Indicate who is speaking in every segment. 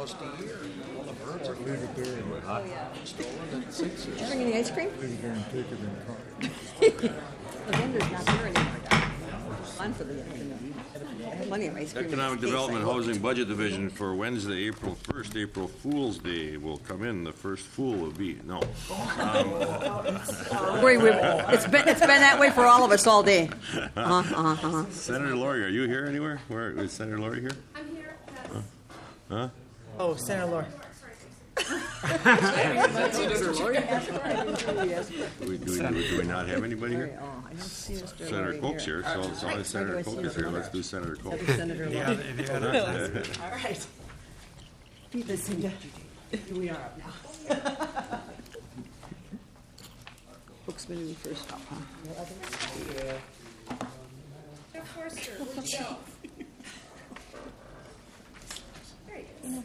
Speaker 1: almost a year. All the birds are
Speaker 2: Leave it there and
Speaker 1: stolen and sinks
Speaker 3: Did you bring any ice cream?
Speaker 2: leave it there and take it in the car.
Speaker 3: The vendor's not there anymore, Doc. Fun for the afternoon. Plenty of ice cream.
Speaker 4: Economic Development Housing Budget Division for Wednesday, April 1st, April Fool's Day will come in. The first fool will be, no.
Speaker 3: It's been that way for all of us all day.
Speaker 4: Senator Laurie, are you here anywhere? Where is Senator Laurie here?
Speaker 5: I'm here. Yes.
Speaker 4: Huh?
Speaker 6: Oh, Senator Laura.
Speaker 4: Do we not have anybody here?
Speaker 3: Oh, I don't see Mr.
Speaker 4: Senator
Speaker 3: Lorry
Speaker 4: Koch's here, so as long as Senator Koch is here, let's do Senator Koch.
Speaker 3: Senator Lorry.
Speaker 6: All right. Listen, we are up now.
Speaker 3: Book's been in first up, huh?
Speaker 5: Jeff Forster, where'd you go? There he is.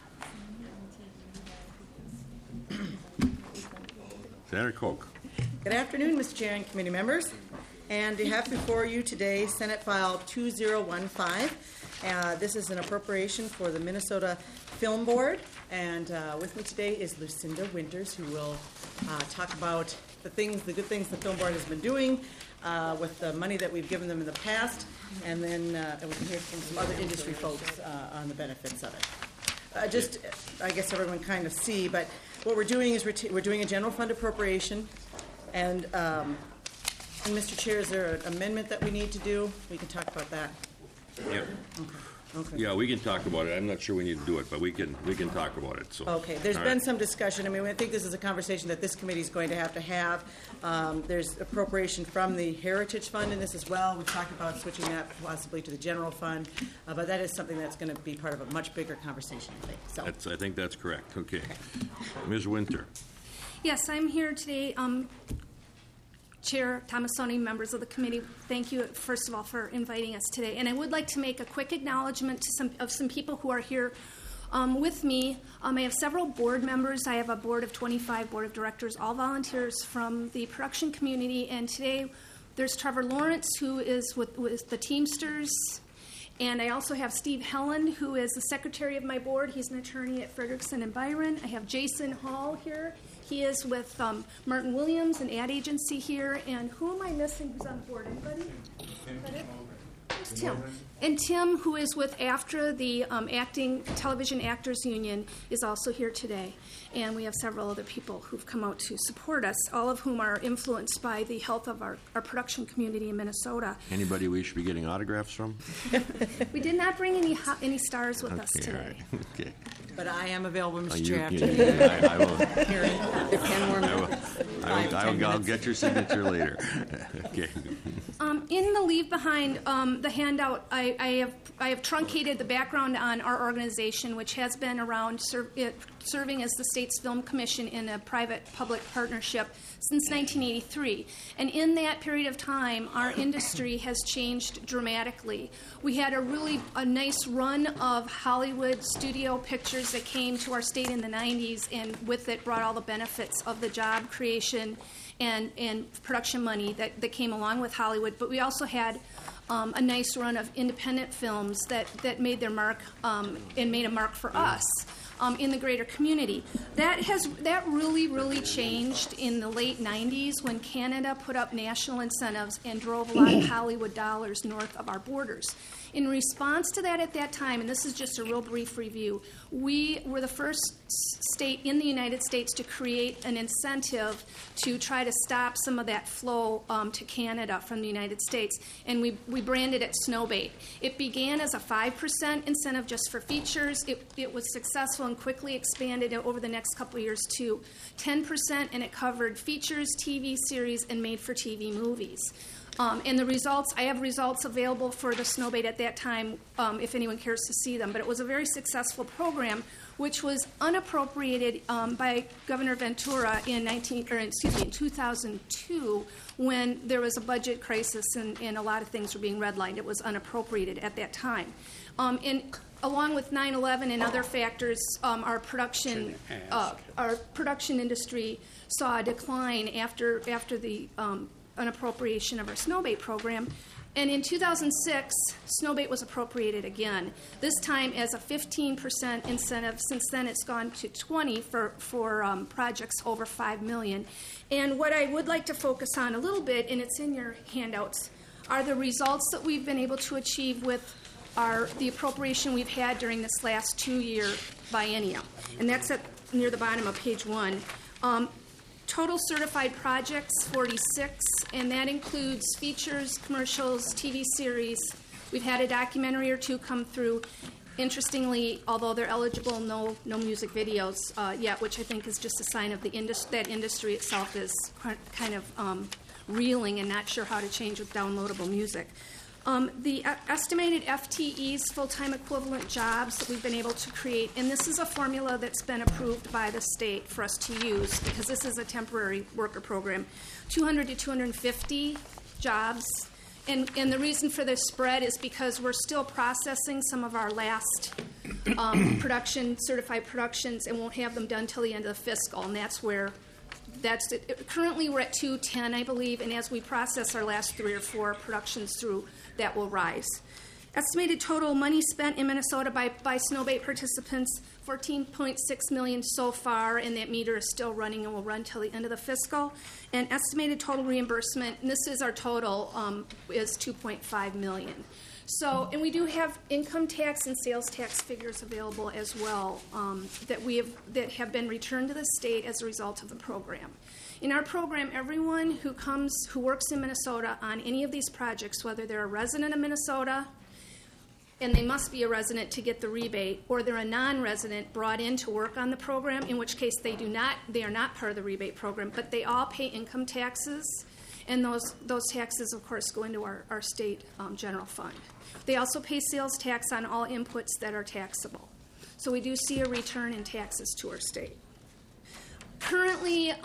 Speaker 4: Senator Koch.
Speaker 6: Good afternoon, Mr. Chair and committee members. And you have before you today Senate File 2015. This is an appropriation for the Minnesota Film Board. And with me today is Lucinda Winters, who will talk about the good things the Film Board has been doing with the money that we've given them in the past. And then we can hear from some other industry folks on the benefits of it. I guess everyone kind of see, but what we're doing is we're doing a general fund appropriation, and Mr. Chair, is there an amendment that we need to do? We can talk about that.
Speaker 4: Yep.
Speaker 6: Okay.
Speaker 4: Yeah, we can talk about it. I'm not sure we need to do it, but we can talk about it. So.
Speaker 6: Okay. There's
Speaker 4: All
Speaker 6: been
Speaker 4: right.
Speaker 6: some discussion. I mean, I think this is a conversation that this committee is going to have. There's appropriation from the Heritage Fund in this as well. We've talked about switching that possibly to the general fund, but that is something that's going to be part of a much bigger conversation, I think. So.
Speaker 4: I think that's correct. Okay. Ms. Winter.
Speaker 5: Yes, I'm here today. Chair Tomassoni, members of the committee, thank you, first of all, for inviting us today. And I would like to make a quick acknowledgement to some people who are here with me. I have several board members. I have a board of 25 board of directors, all volunteers from the production community. And today there's Trevor Lawrence, who is with the Teamsters. And I also have Steve Helland, who is the secretary of my board. He's an attorney at Frederickson and Byron. I have Jason Hall here. He is with Martin Williams, an ad agency here. And who am I missing who's on the board? Anybody? There's Tim. And Tim, who is with AFTRA, the Acting Television Actors Union, is also here today. And we have several other people who've come out to support us, all of whom are influenced by the health of our production community in Minnesota.
Speaker 4: Anybody we should be getting autographs from?
Speaker 5: We did not bring any stars with us
Speaker 4: Okay, all
Speaker 5: today.
Speaker 4: right. Okay.
Speaker 6: But I am available, Mr.
Speaker 4: You-
Speaker 6: Chair.
Speaker 4: I will.
Speaker 3: The pen worm.
Speaker 4: I'll get your signature later. Okay.
Speaker 5: In the leave behind the handout, I have truncated the background on our organization, which has been around serving as the state's film commission in a private-public partnership since 1983. And in that period of time, our industry has changed dramatically. We had a nice run of Hollywood studio pictures that came to our state in the 90s, and with it brought all the benefits of the job creation and production money that came along with Hollywood. But we also had a nice run of independent films that made their mark and made a mark for us in the greater community. That really changed in the late 90s when Canada put up national incentives and drove a lot of Hollywood dollars north of our borders. In response to that at that time, and this is just a real brief review, we were the first state in the United States to create an incentive to try to stop some of that flow to Canada from the United States, and we branded it Snowbait. It began as a 5% incentive just for features. It was successful and quickly expanded over the next couple of years to 10%, and it covered features, TV series, and made-for-TV movies. And the results, I have results available for the Snowbait at that time if anyone cares to see them. But it was a very successful program, which was unappropriated by Governor Ventura in 2002 when there was a budget crisis and a lot of things were being redlined. It was unappropriated at that time. And along with 9/11 and other factors, our production industry saw a decline after the an appropriation of our Snowbait program. And in 2006, Snowbait was appropriated again, this time as a 15% incentive. Since then, it's gone to 20 for projects over $5 million. And what I would like to focus on a little bit, and it's in your handouts, are the results that we've been able to achieve with the appropriation we've had during this last 2-year biennium. And that's near the bottom of page 1. Total certified projects, 46, and that includes features, commercials, TV series. We've had a documentary or two come through. Interestingly, although they're eligible, no music videos yet, which I think is just a sign of that industry itself is kind of reeling and not sure how to change with downloadable music. The estimated FTEs, full-time equivalent jobs that we've been able to create, and this is a formula that's been approved by the state for us to use because this is a temporary worker program, 200 to 250 jobs. And the reason for this spread is because we're still processing some of our last certified productions, and won't have them done till the end of the fiscal, and that's it. Currently, we're at 210, I believe, and as we process our last 3 or 4 productions through, that will rise. Estimated total money spent in Minnesota by Snowbait participants, $14.6 million so far, and that meter is still running and will run till the end of the fiscal. And estimated total reimbursement, and this is our total, is $2.5 million. So, and we do have income tax and sales tax figures available as well that have been returned to the state as a result of the program. In our program, everyone who works in Minnesota on any of these projects, whether they're a resident of Minnesota, and they must be a resident to get the rebate, or they're a non-resident brought in to work on the program, in which case they are not part of the rebate program, but they all pay income taxes, and those taxes, of course, go into our state general fund. They also pay sales tax on all inputs that are taxable. So we do see a return in taxes to our state. Currently,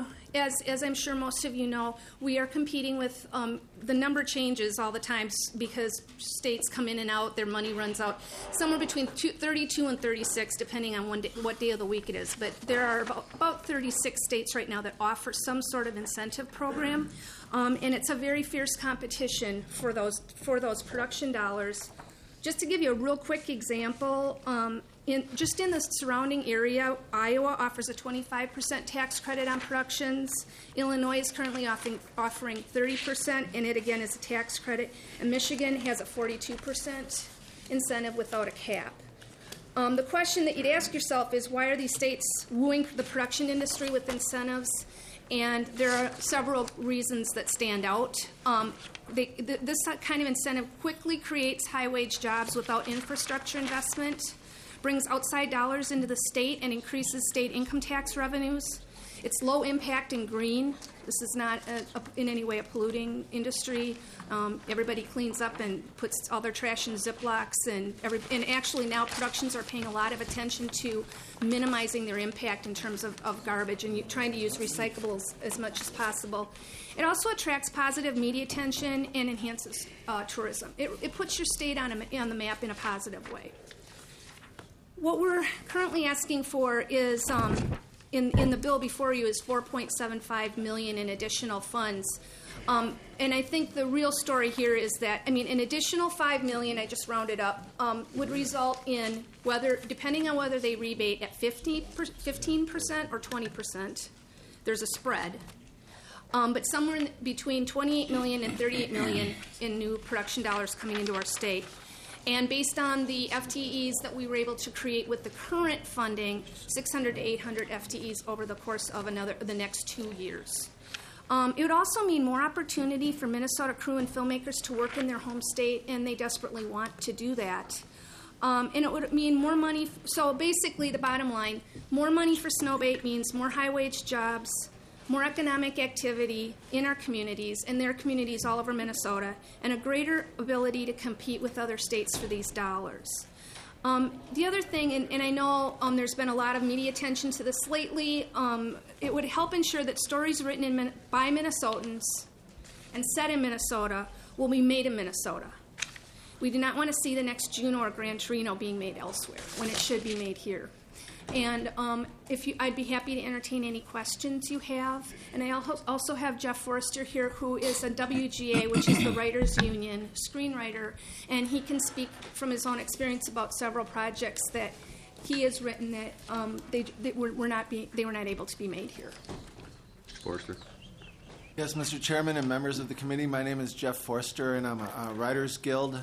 Speaker 5: as I'm sure most of you know, we are competing with the number changes all the time because states come in and out, their money runs out, somewhere between 32 and 36, depending on what day of the week it is. But there are about 36 states right now that offer some sort of incentive program, and it's a very fierce competition for those production dollars. Just to give you a real quick example, in the surrounding area, Iowa offers a 25% tax credit on productions. Illinois is currently offering 30%, and it again is a tax credit. And Michigan has a 42% incentive without a cap. The question that you'd ask yourself is, why are these states wooing the production industry with incentives? And there are several reasons that stand out. This kind of incentive quickly creates high-wage jobs without infrastructure investment, brings outside dollars into the state, and increases state income tax revenues. It's low impact and green. This is not in any way a polluting industry. Everybody cleans up and puts all their trash in Ziplocs, and actually now productions are paying a lot of attention to minimizing their impact in terms of garbage and trying to use recyclables as much as possible. It also attracts positive media attention and enhances tourism. It puts your state on the map in a positive way. What we're currently asking for is, in the bill before you, is $4.75 million in additional funds. And I think the real story here is that, an additional $5 million, I just rounded up, would result in depending on whether they rebate at 15% or 20%, there's a spread. But somewhere between $28 million and $38 million in new production dollars coming into our state. And based on the FTEs that we were able to create with the current funding, 600 to 800 FTEs over the course of the next 2 years. It would also mean more opportunity for Minnesota crew and filmmakers to work in their home state, and they desperately want to do that. And it would mean more money. So basically, the bottom line, more money for Snowbait means more high-wage jobs, more economic activity in our communities, and their communities all over Minnesota, and a greater ability to compete with other states for these dollars. The other thing, and I know there's been a lot of media attention to this lately, it would help ensure that stories written by Minnesotans and set in Minnesota will be made in Minnesota. We do not want to see the next Juno or Gran Torino being made elsewhere when it should be made here. And I'd be happy to entertain any questions you have. And I also have Jeff Forrester here, who is a WGA, which is the Writers Union screenwriter, and he can speak from his own experience about several projects that he has written that they were not able to be made here.
Speaker 4: Forster?
Speaker 7: Yes, Mr. Chairman and members of the committee, my name is Jeff Forster, and I'm a Writers Guild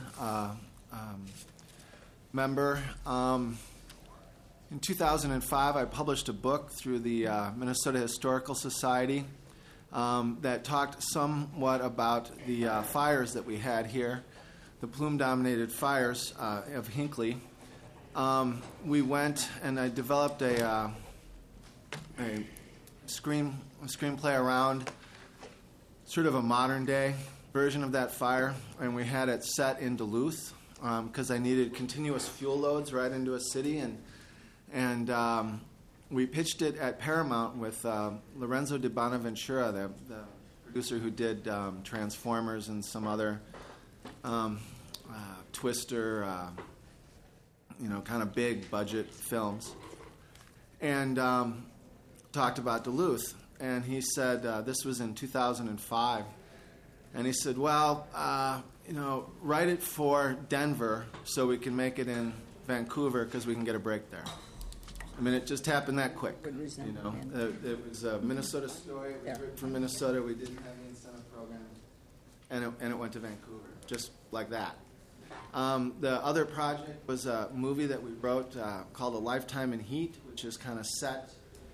Speaker 7: member. In 2005, I published a book through the Minnesota Historical Society that talked somewhat about the fires that we had here, the plume-dominated fires of Hinckley. We went and I developed a screenplay around sort of a modern-day version of that fire, and we had it set in Duluth because I needed continuous fuel loads right into a city, and we pitched it at Paramount with Lorenzo de Bonaventura, the producer who did Transformers and some other Twister, kind of big budget films, and talked about Duluth. And he said, this was in 2005, and he said, well, write it for Denver so we can make it in Vancouver because we can get a break there. I mean, it just happened that quick. It was a Minnesota story. It was written from Minnesota. We didn't have the incentive program, and it went to Vancouver, just like that. The other project was a movie that we wrote called A Lifetime in Heat, which is kind of set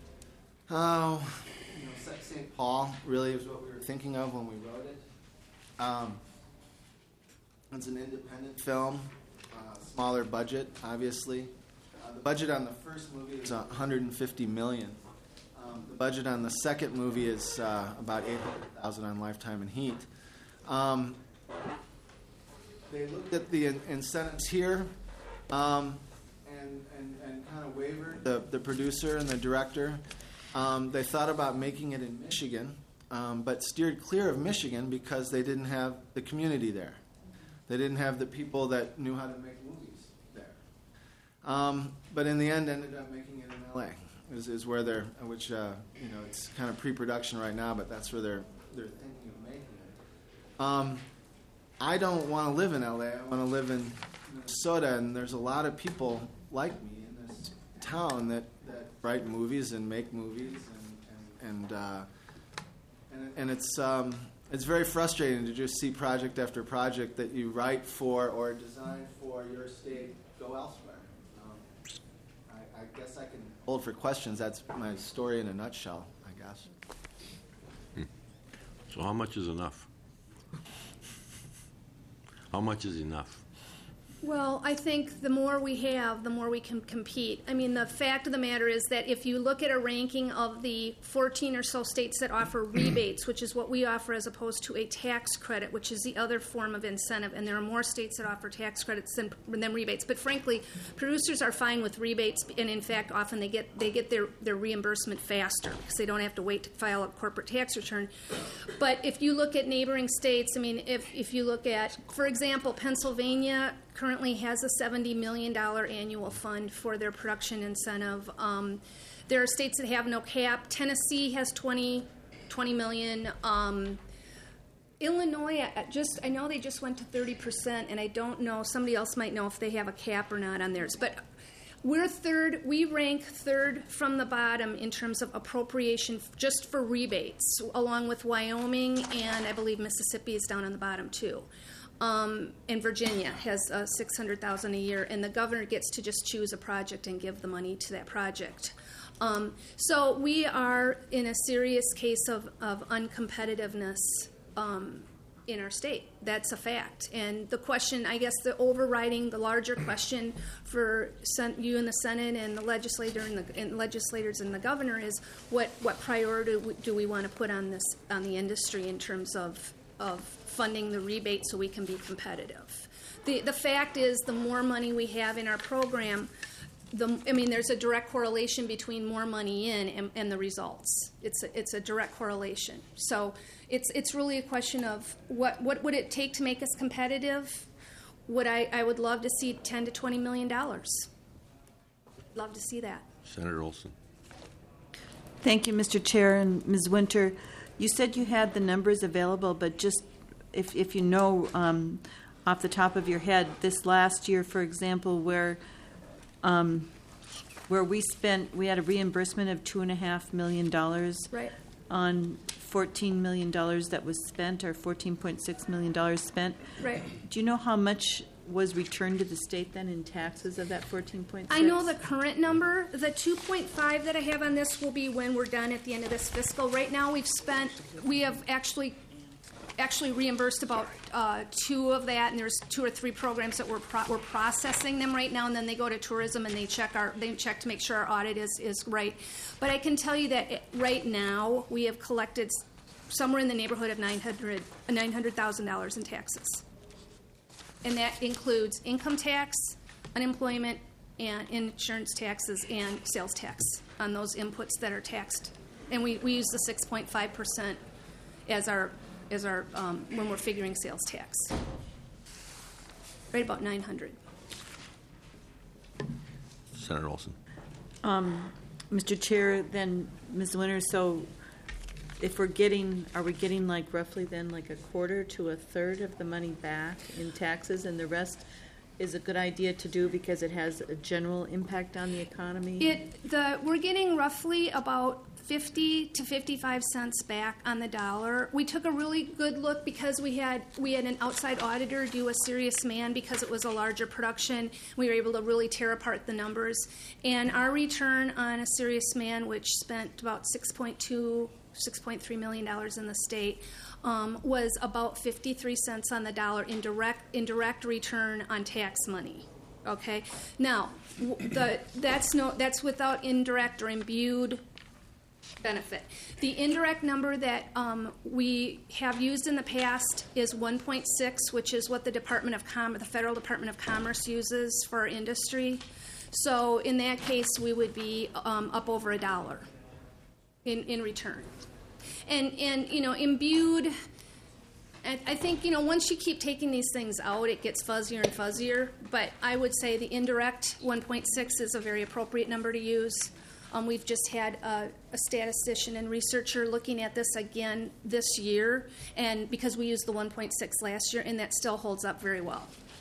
Speaker 7: St. Paul, really, is what we were thinking of when we wrote it. It's an independent film, smaller budget, obviously. The budget on the first movie is $150 million. The budget on the second movie is about $800,000 on Lifetime in Heat. They looked at the incentives here and kind of wavered, the producer and the director. They thought about making it in Michigan, but steered clear of Michigan because they didn't have the community there. They didn't have the people that knew how to make movies there. But in the end, ended up making it in L.A. is where they're, which it's kind of pre-production right now, but that's where they're thinking of making it. I don't want to live in L.A. I want to live in Minnesota, and there's a lot of people like me in this town that write movies and make movies, and it's very frustrating to just see project after project that you write for or design for your state go elsewhere. I guess I can hold for questions. That's my story in a nutshell, I guess.
Speaker 4: So how much is enough? How much is enough?
Speaker 5: Well, I think the more we have, the more we can compete. I mean, the fact of the matter is that if you look at a ranking of the 14 or so states that offer rebates, which is what we offer as opposed to a tax credit, which is the other form of incentive, and there are more states that offer tax credits than rebates. But frankly, producers are fine with rebates, and in fact, often they get their reimbursement faster because they don't have to wait to file a corporate tax return. But if you look at neighboring states, I mean, if you look at, for example, Pennsylvania currently has a $70 million annual fund for their production incentive. There are states that have no cap. Tennessee has $20 million. Illinois, I know they just went to 30%, and I don't know, somebody else might know if they have a cap or not on theirs. But we're third, we rank third from the bottom in terms of appropriation just for rebates, along with Wyoming, and I believe Mississippi is down on the bottom too. And Virginia has $600,000 a year, and the governor gets to just choose a project and give the money to that project. So we are in a serious case of uncompetitiveness in our state. That's a fact. And the question, I guess, the larger question for you in the Senate and the legislators and the governor is what priority do we want to put on the industry in terms of funding the rebate so we can be competitive. The fact is, the more money we have in our program, there's a direct correlation between more money in and the results. It's a direct correlation. So it's really a question of what would it take to make us competitive? I would love to see $10 to $20 million. love to see that.
Speaker 4: Senator Olson.
Speaker 8: Thank you, Mr. Chair and Ms. Winter. You said you had the numbers available, but just if you know off the top of your head, this last year, for example, where we had a reimbursement of $2.5 million
Speaker 5: Right.
Speaker 8: on $14 million that was spent, or $14.6 million spent.
Speaker 5: Right.
Speaker 8: Do you know how much was returned to the state then in taxes of that 14.6?
Speaker 5: I know the current number. The 2.5 that I have on this will be when we're done at the end of this fiscal. Right now, we have actually reimbursed about 2 of that, and there's 2 or 3 programs that we're processing them right now, and then they go to tourism and they check to make sure our audit is right. But I can tell you that right now we have collected somewhere in the neighborhood of $900,000 in taxes. And that includes income tax, unemployment, and insurance taxes and sales tax on those inputs that are taxed. And we use the 6.5% as our when we're figuring sales tax. Right about 900.
Speaker 4: Senator Olson.
Speaker 8: Mr. Chair, then Ms. Winter, so if are we getting like roughly then like a quarter to a third of the money back in taxes, and the rest is a good idea to do because it has a general impact on the economy?
Speaker 5: We're getting roughly about 50 to 55 cents back on the dollar. We took a really good look because we had an outside auditor do a Serious Man because it was a larger production. We were able to really tear apart the numbers. And our return on a Serious Man, which spent about $6.3 million in the state, was about 53 cents on the dollar in direct return on tax money. Okay, now that's without indirect or imbued benefit. The indirect number that we have used in the past is 1.6, which is what the Federal Department of Commerce uses for our industry. So in that case, we would be up over $1 in return. And imbued, I think, once you keep taking these things out, it gets fuzzier and fuzzier. But I would say the indirect 1.6 is a very appropriate number to use. We've just had a statistician and researcher looking at this again this year, and because we used the 1.6 last year, and that still holds up very well.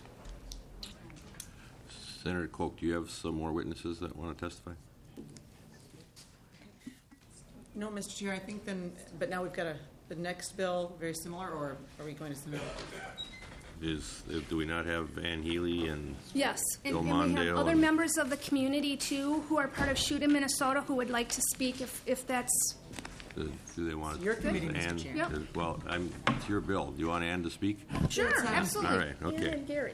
Speaker 4: Senator Koch, do you have some more witnesses that want to testify?
Speaker 6: No, Mr. Chair, I think then, but now we've got the next bill very similar, or are we going to submit it?
Speaker 4: Do we not have Van Healy and
Speaker 5: Yes, and
Speaker 4: Bill
Speaker 5: we
Speaker 4: Mondale
Speaker 5: have other
Speaker 4: and-
Speaker 5: members of the community too who are part of Shoot in Minnesota who would like to speak if that's
Speaker 4: do they want
Speaker 6: Your committee, Mr.
Speaker 4: Ann?
Speaker 6: Chair.
Speaker 5: Yep.
Speaker 4: Well, it's your bill. Do you want Ann to speak?
Speaker 5: sure, absolutely.
Speaker 4: All right, okay.
Speaker 5: And Gary.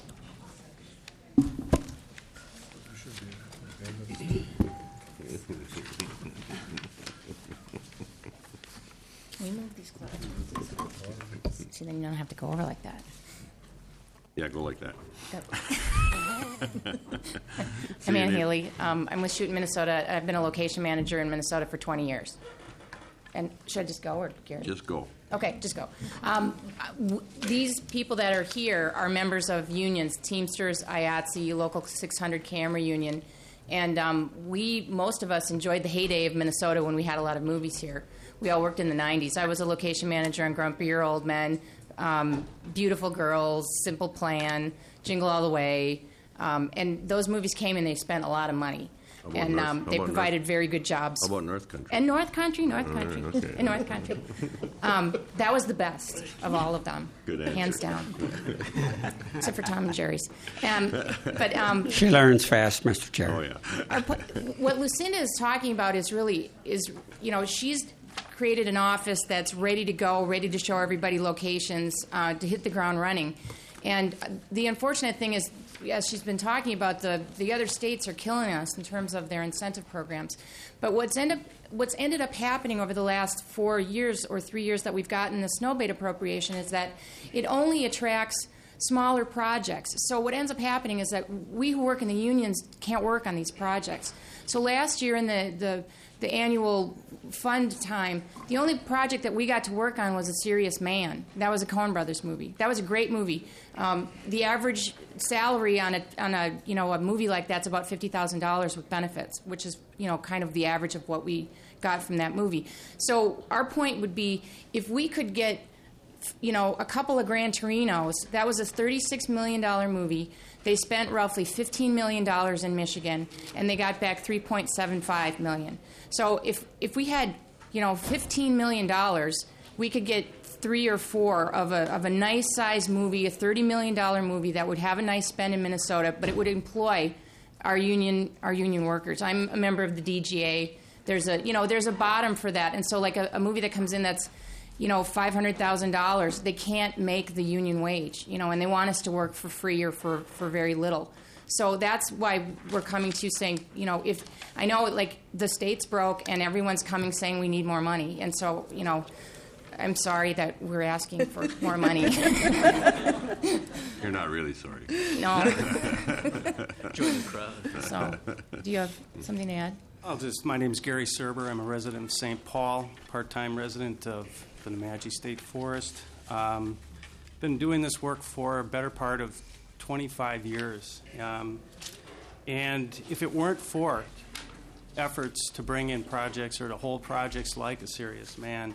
Speaker 9: Can we move these clothes? So then you don't have to go over like that.
Speaker 4: Yeah, go like that.
Speaker 9: I'm Ann Healy. I'm with Shoot in Minnesota. I've been a location manager in Minnesota for 20 years. And should I just go, or Gary?
Speaker 4: Just go.
Speaker 9: Okay, just go. These people that are here are members of unions, Teamsters, IATSE, Local 600 Camera Union. And most of us enjoyed the heyday of Minnesota when we had a lot of movies here. We all worked in the 90s. I was a location manager on Grumpier Old Men, Beautiful Girls, Simple Plan, Jingle All the Way. And those movies came and they spent a lot of money. And they provided very good jobs.
Speaker 4: How about North Country?
Speaker 9: And North Country.
Speaker 4: Okay.
Speaker 9: In North Country. That was the best of all of them.
Speaker 4: Good answer.
Speaker 9: Hands down. Except for Tom and Jerry's.
Speaker 10: She learns fast, Mr. Chair.
Speaker 4: Oh, yeah.
Speaker 9: What Lucinda is talking about is she's created an office that's ready to go, ready to show everybody locations, to hit the ground running. And the unfortunate thing is, as she's been talking about, the other states are killing us in terms of their incentive programs. But what's ended up happening over the last 4 years or 3 years that we've gotten the snow bait appropriation is that it only attracts smaller projects. So what ends up happening is that we who work in the unions can't work on these projects. So last year in the annual fund time, the only project that we got to work on was A Serious Man. That was a Coen Brothers movie. That was a great movie. The average salary on a movie like that's about $50,000 with benefits, which is kind of the average of what we got from that movie. So our point would be, if we could get a couple of Gran Torinos, that was a $36 million movie. They spent roughly $15 million in Michigan, and they got back $3.75 million. So if we had, $15 million, we could get 3 or 4 of a nice sized movie, a $30 million movie that would have a nice spend in Minnesota, but it would employ our union workers. I'm a member of the DGA. There's a bottom for that, and so like a movie that comes in that's $500,000, they can't make the union wage, and they want us to work for free or for very little. So that's why we're coming to you saying, if I know like the state's broke and everyone's coming saying we need more money, and so I'm sorry that we're asking for more money.
Speaker 4: You're not really sorry.
Speaker 9: No.
Speaker 1: Join the crowd.
Speaker 9: So, do you have something to add?
Speaker 11: My name's Gary Serber. I'm a resident of St. Paul, part-time resident of the Nemadji State Forest. Been doing this work for a better part of 25 years. And if it weren't for efforts to bring in projects or to hold projects like A Serious Man,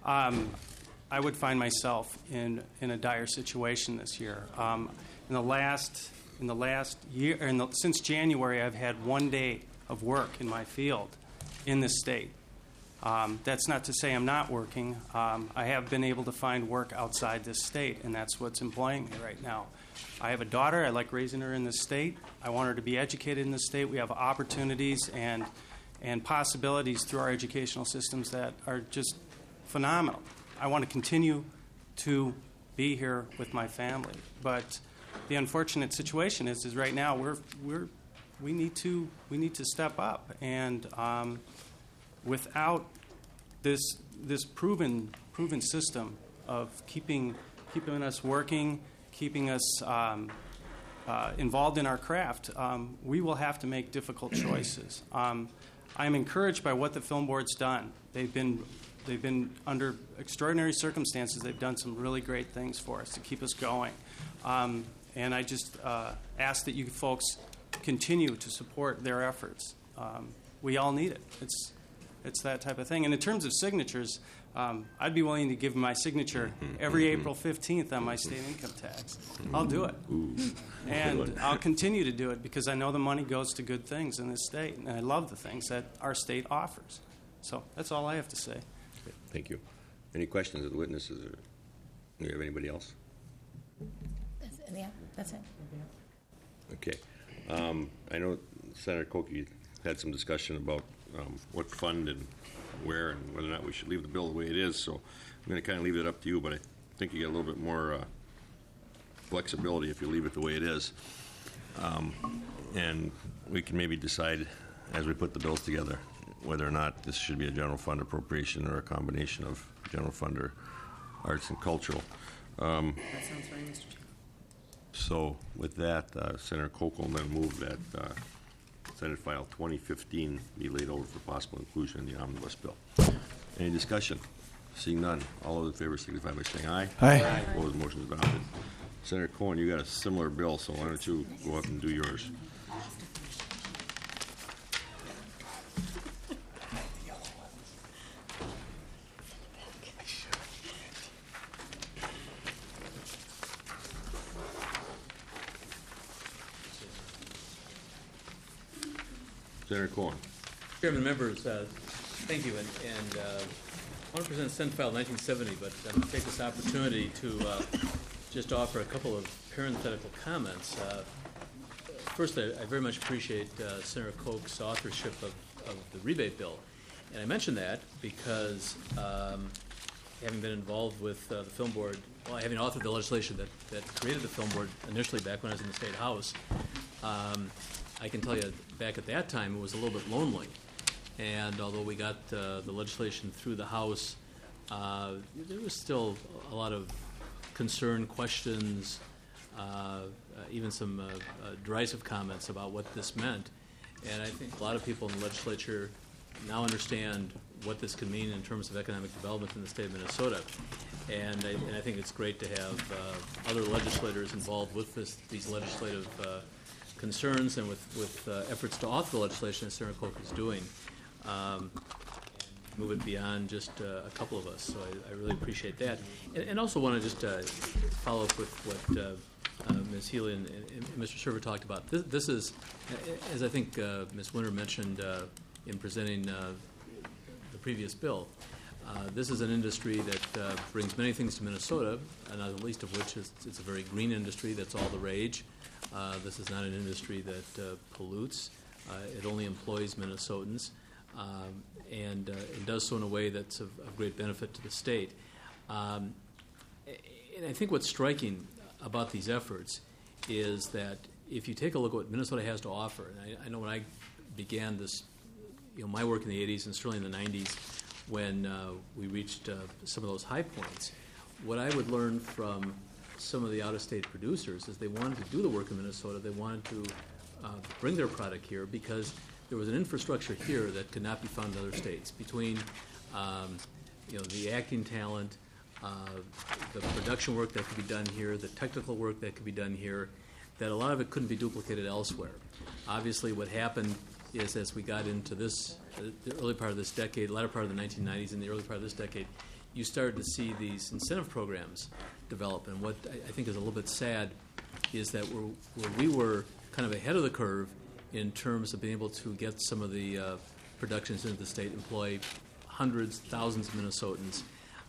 Speaker 11: I would find myself in a dire situation this year. In the last year, since January, I've had 1 day of work in my field in this state. That's not to say I'm not working. I have been able to find work outside this state, and that's what's employing me right now. I have a daughter. I like raising her in this state. I want her to be educated in this state. We have opportunities and possibilities through our educational systems that are just phenomenal. I want to continue to be here with my family, but the unfortunate situation is right now we need to step up, and without this proven system of keeping us working, keeping us involved in our craft, we will have to make difficult choices. I'm encouraged by what the Film Board's done. They've been under extraordinary circumstances. They've done some really great things for us to keep us going. And I just ask that you folks continue to support their efforts. We all need it. It's that type of thing. And in terms of signatures, I'd be willing to give my signature every April 15th on my state income tax. I'll do it. And I'll continue to do it because I know the money goes to good things in this state, and I love the things that our state offers. So that's all I have to say.
Speaker 4: Okay, thank you. Any questions of the witnesses? Or do you have anybody else?
Speaker 9: That's it.
Speaker 4: Okay. I know Senator Koch had some discussion about what fund and where and whether or not we should leave the bill the way it is. So I'm going to kind of leave it up to you, but I think you get a little bit more flexibility if you leave it the way it is. And we can maybe decide as we put the bills together whether or not this should be a general fund appropriation or a combination of general fund or arts and cultural.
Speaker 3: That sounds right, Mr. Chair.
Speaker 4: So with that, Senator Koch will then move that Senate File 2015 be laid over for possible inclusion in the omnibus bill. Any discussion? Seeing none, all those in favor signify by saying aye.
Speaker 2: Aye.
Speaker 4: Opposed, motion is adopted. Senator Cohen, you got a similar bill, so why don't you go up and do yours? Senator Cohen.
Speaker 1: Chairman, members, thank you. And I want to present Senate File 1970, but I'm going to take this opportunity to just offer a couple of parenthetical comments. First, I very much appreciate Senator Koch's authorship of the rebate bill. And I mention that because having been involved with the Film Board, well, having authored the legislation that created the Film Board initially back when I was in the State House, I can tell you back at that time it was a little bit lonely. And although we got the legislation through the House, there was still a lot of concern, questions, even some derisive comments about what this meant. And I think a lot of people in the legislature now understand what this can mean in terms of economic development in the state of Minnesota. And I think it's great to have other legislators involved with these legislative concerns and with efforts to author the legislation as Senator Koch is doing. Move it beyond just a couple of us. So I really appreciate that. And also want to just follow up with what Ms. Healy and Mr. Server talked about. This is, as I think Ms. Winter mentioned in presenting the previous bill, this is an industry that brings many things to Minnesota, and not the least of which is it's a very green industry that's all the rage. This is not an industry that pollutes. It only employs Minnesotans. And it does so in a way that's of great benefit to the state. And I think what's striking about these efforts is that if you take a look at what Minnesota has to offer, and I know when I began this, my work in the 80s and certainly in the 90s when we reached some of those high points, what I would learn from some of the out-of-state producers is they wanted to do the work in Minnesota. They wanted to bring their product here because there was an infrastructure here that could not be found in other states. Between the acting talent, the production work that could be done here, the technical work that could be done here, that a lot of it couldn't be duplicated elsewhere. Obviously, what happened is as we got into this, the early part of this decade, latter part of the 1990s and the early part of this decade, you started to see these incentive programs develop. And what I think is a little bit sad is that where we were kind of ahead of the curve in terms of being able to get some of the productions into the state, employ hundreds, thousands of Minnesotans.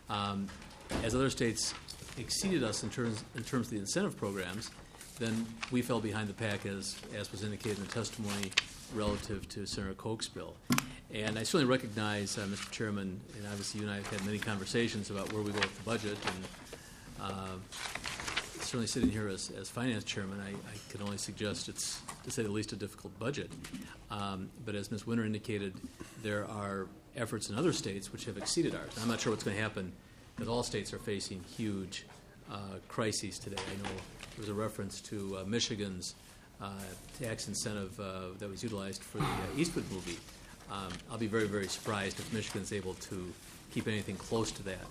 Speaker 1: As other states exceeded us in terms of the incentive programs, then we fell behind the pack, as was indicated in the testimony relative to Senator Koch's bill. And I certainly recognize, Mr. Chairman, and obviously you and I have had many conversations about where we go with the budget, and certainly sitting here as finance chairman, I can only suggest it's, to say the least, a difficult budget. But as Ms. Winter indicated, there are efforts in other states which have exceeded ours. And I'm not sure what's going to happen, because all states are facing huge crises today. I know there was a reference to Michigan's tax incentive that was utilized for the Eastwood movie. I'll be very, very surprised if Michigan's able to keep anything close to that.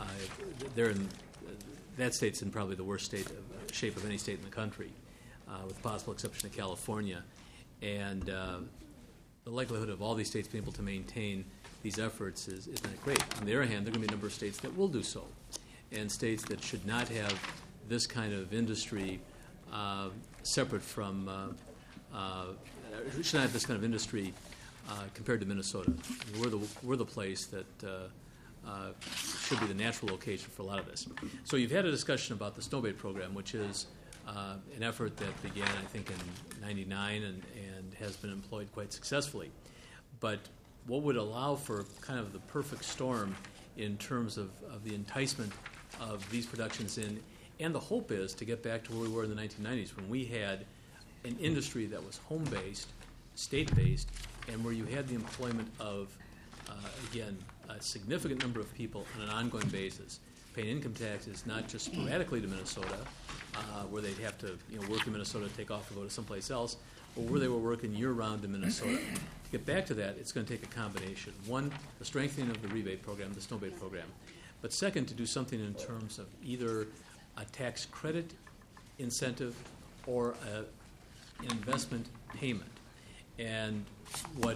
Speaker 1: That state's in probably the worst shape of any state in the country, with the possible exception of California. And the likelihood of all these states being able to maintain these efforts is not great. On the other hand, there are going to be a number of states that will do so, and states that should not have this kind of industry separate from, should not have this kind of industry compared to Minnesota. We're the place that should be the natural location for a lot of this. So you've had a discussion about the Snowbait program, which is an effort that began, I think, in '99 and has been employed quite successfully. But what would allow for kind of the perfect storm in terms of the enticement of these productions in, and the hope is to get back to where we were in the 1990s when we had an industry that was home-based, state-based, and where you had the employment of, again, a significant number of people on an ongoing basis, paying income taxes not just sporadically to Minnesota, where they'd have to work in Minnesota, take off and go to someplace else, but where they were working year-round in Minnesota. To get back to that, it's going to take a combination. One, the strengthening of the rebate program, the Snowbait program. But second, to do something in terms of either a tax credit incentive or an investment payment. And what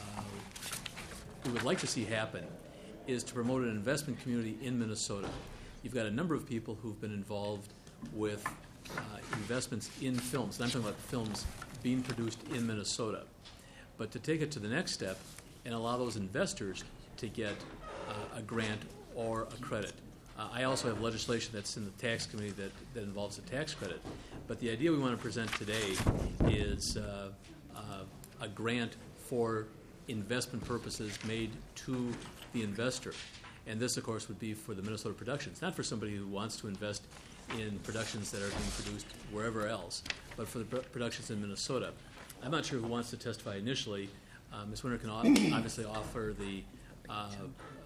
Speaker 1: we would like to see happen is to promote an investment community in Minnesota. You've got a number of people who've been involved with investments in films, and I'm talking about films being produced in Minnesota. But to take it to the next step and allow those investors to get a grant or a credit. I also have legislation that's in the tax committee that involves a tax credit. But the idea we want to present today is a grant for investment purposes made to the investor. And this, of course, would be for the Minnesota productions, not for somebody who wants to invest in productions that are being produced wherever else, but for the productions in Minnesota. I'm not sure who wants to testify initially. Ms. Winter can obviously offer the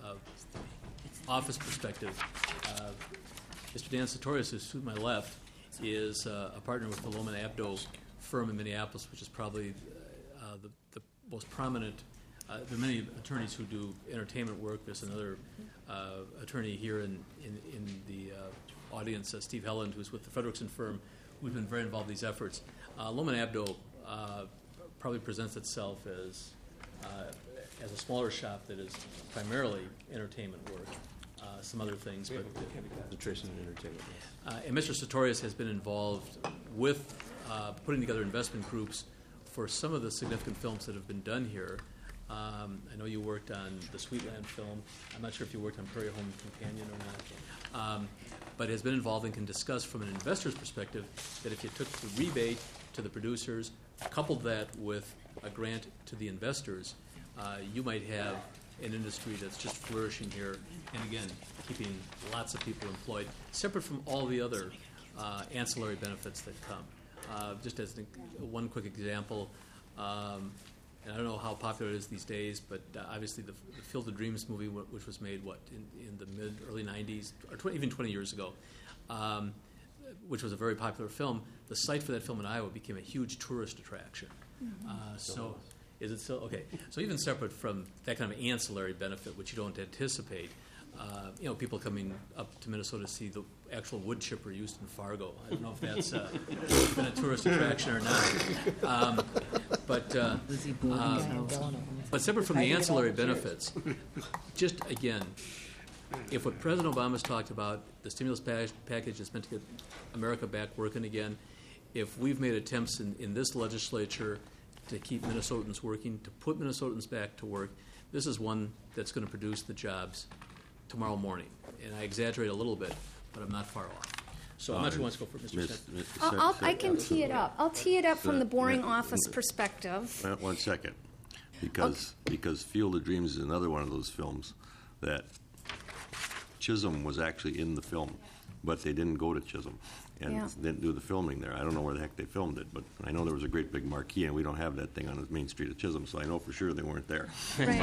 Speaker 1: office perspective. Mr. Dan Sartorius, who's to my left, is a partner with the Loman Abdo firm in Minneapolis, which is probably the most prominent. There are many attorneys who do entertainment work. There's another attorney here in the audience, Steve Helland, who's with the Frederickson firm, who's been very involved in these efforts. Loman Abdo probably presents itself as a smaller shop that is primarily entertainment work. Some other things, but
Speaker 2: Concentration in entertainment.
Speaker 1: and Mr. Sartorius has been involved with putting together investment groups for some of the significant films that have been done here. I know you worked on the Sweetland film. I'm not sure if you worked on Prairie Home Companion or not, but has been involved and can discuss from an investor's perspective that if you took the rebate to the producers, coupled that with a grant to the investors, you might have an industry that's just flourishing here, and again, keeping lots of people employed, separate from all the other ancillary benefits that come. Just as one quick example, and I don't know how popular it is these days, but obviously the Field of Dreams movie, which was made, in the early 90s, or even 20 years ago, which was a very popular film, the site for that film in Iowa became a huge tourist attraction. So is it still? Okay. So even separate from that kind of ancillary benefit, which you don't anticipate, people coming up to Minnesota to see the actual wood chipper used in Fargo. I don't know if that's been a tourist attraction or not. But separate from the ancillary benefits, just again, if what President Obama's talked about, the stimulus package is meant to get America back working again, if we've made attempts in this legislature to keep Minnesotans working, to put Minnesotans back to work, this is one that's going to produce the jobs tomorrow morning. And I exaggerate a little bit, but I'm not far off. So I'm not sure who wants to go for Mr. Smith.
Speaker 5: I can tee it up. I'll tee it up from the boring office perspective.
Speaker 4: 1 second, because Field of Dreams is another one of those films that Chisholm was actually in the film, but they didn't go to Chisholm and didn't do the filming there. I don't know where the heck they filmed it, but I know there was a great big marquee, and we don't have that thing on the main street of Chisholm, so I know for sure they weren't there.
Speaker 5: Right.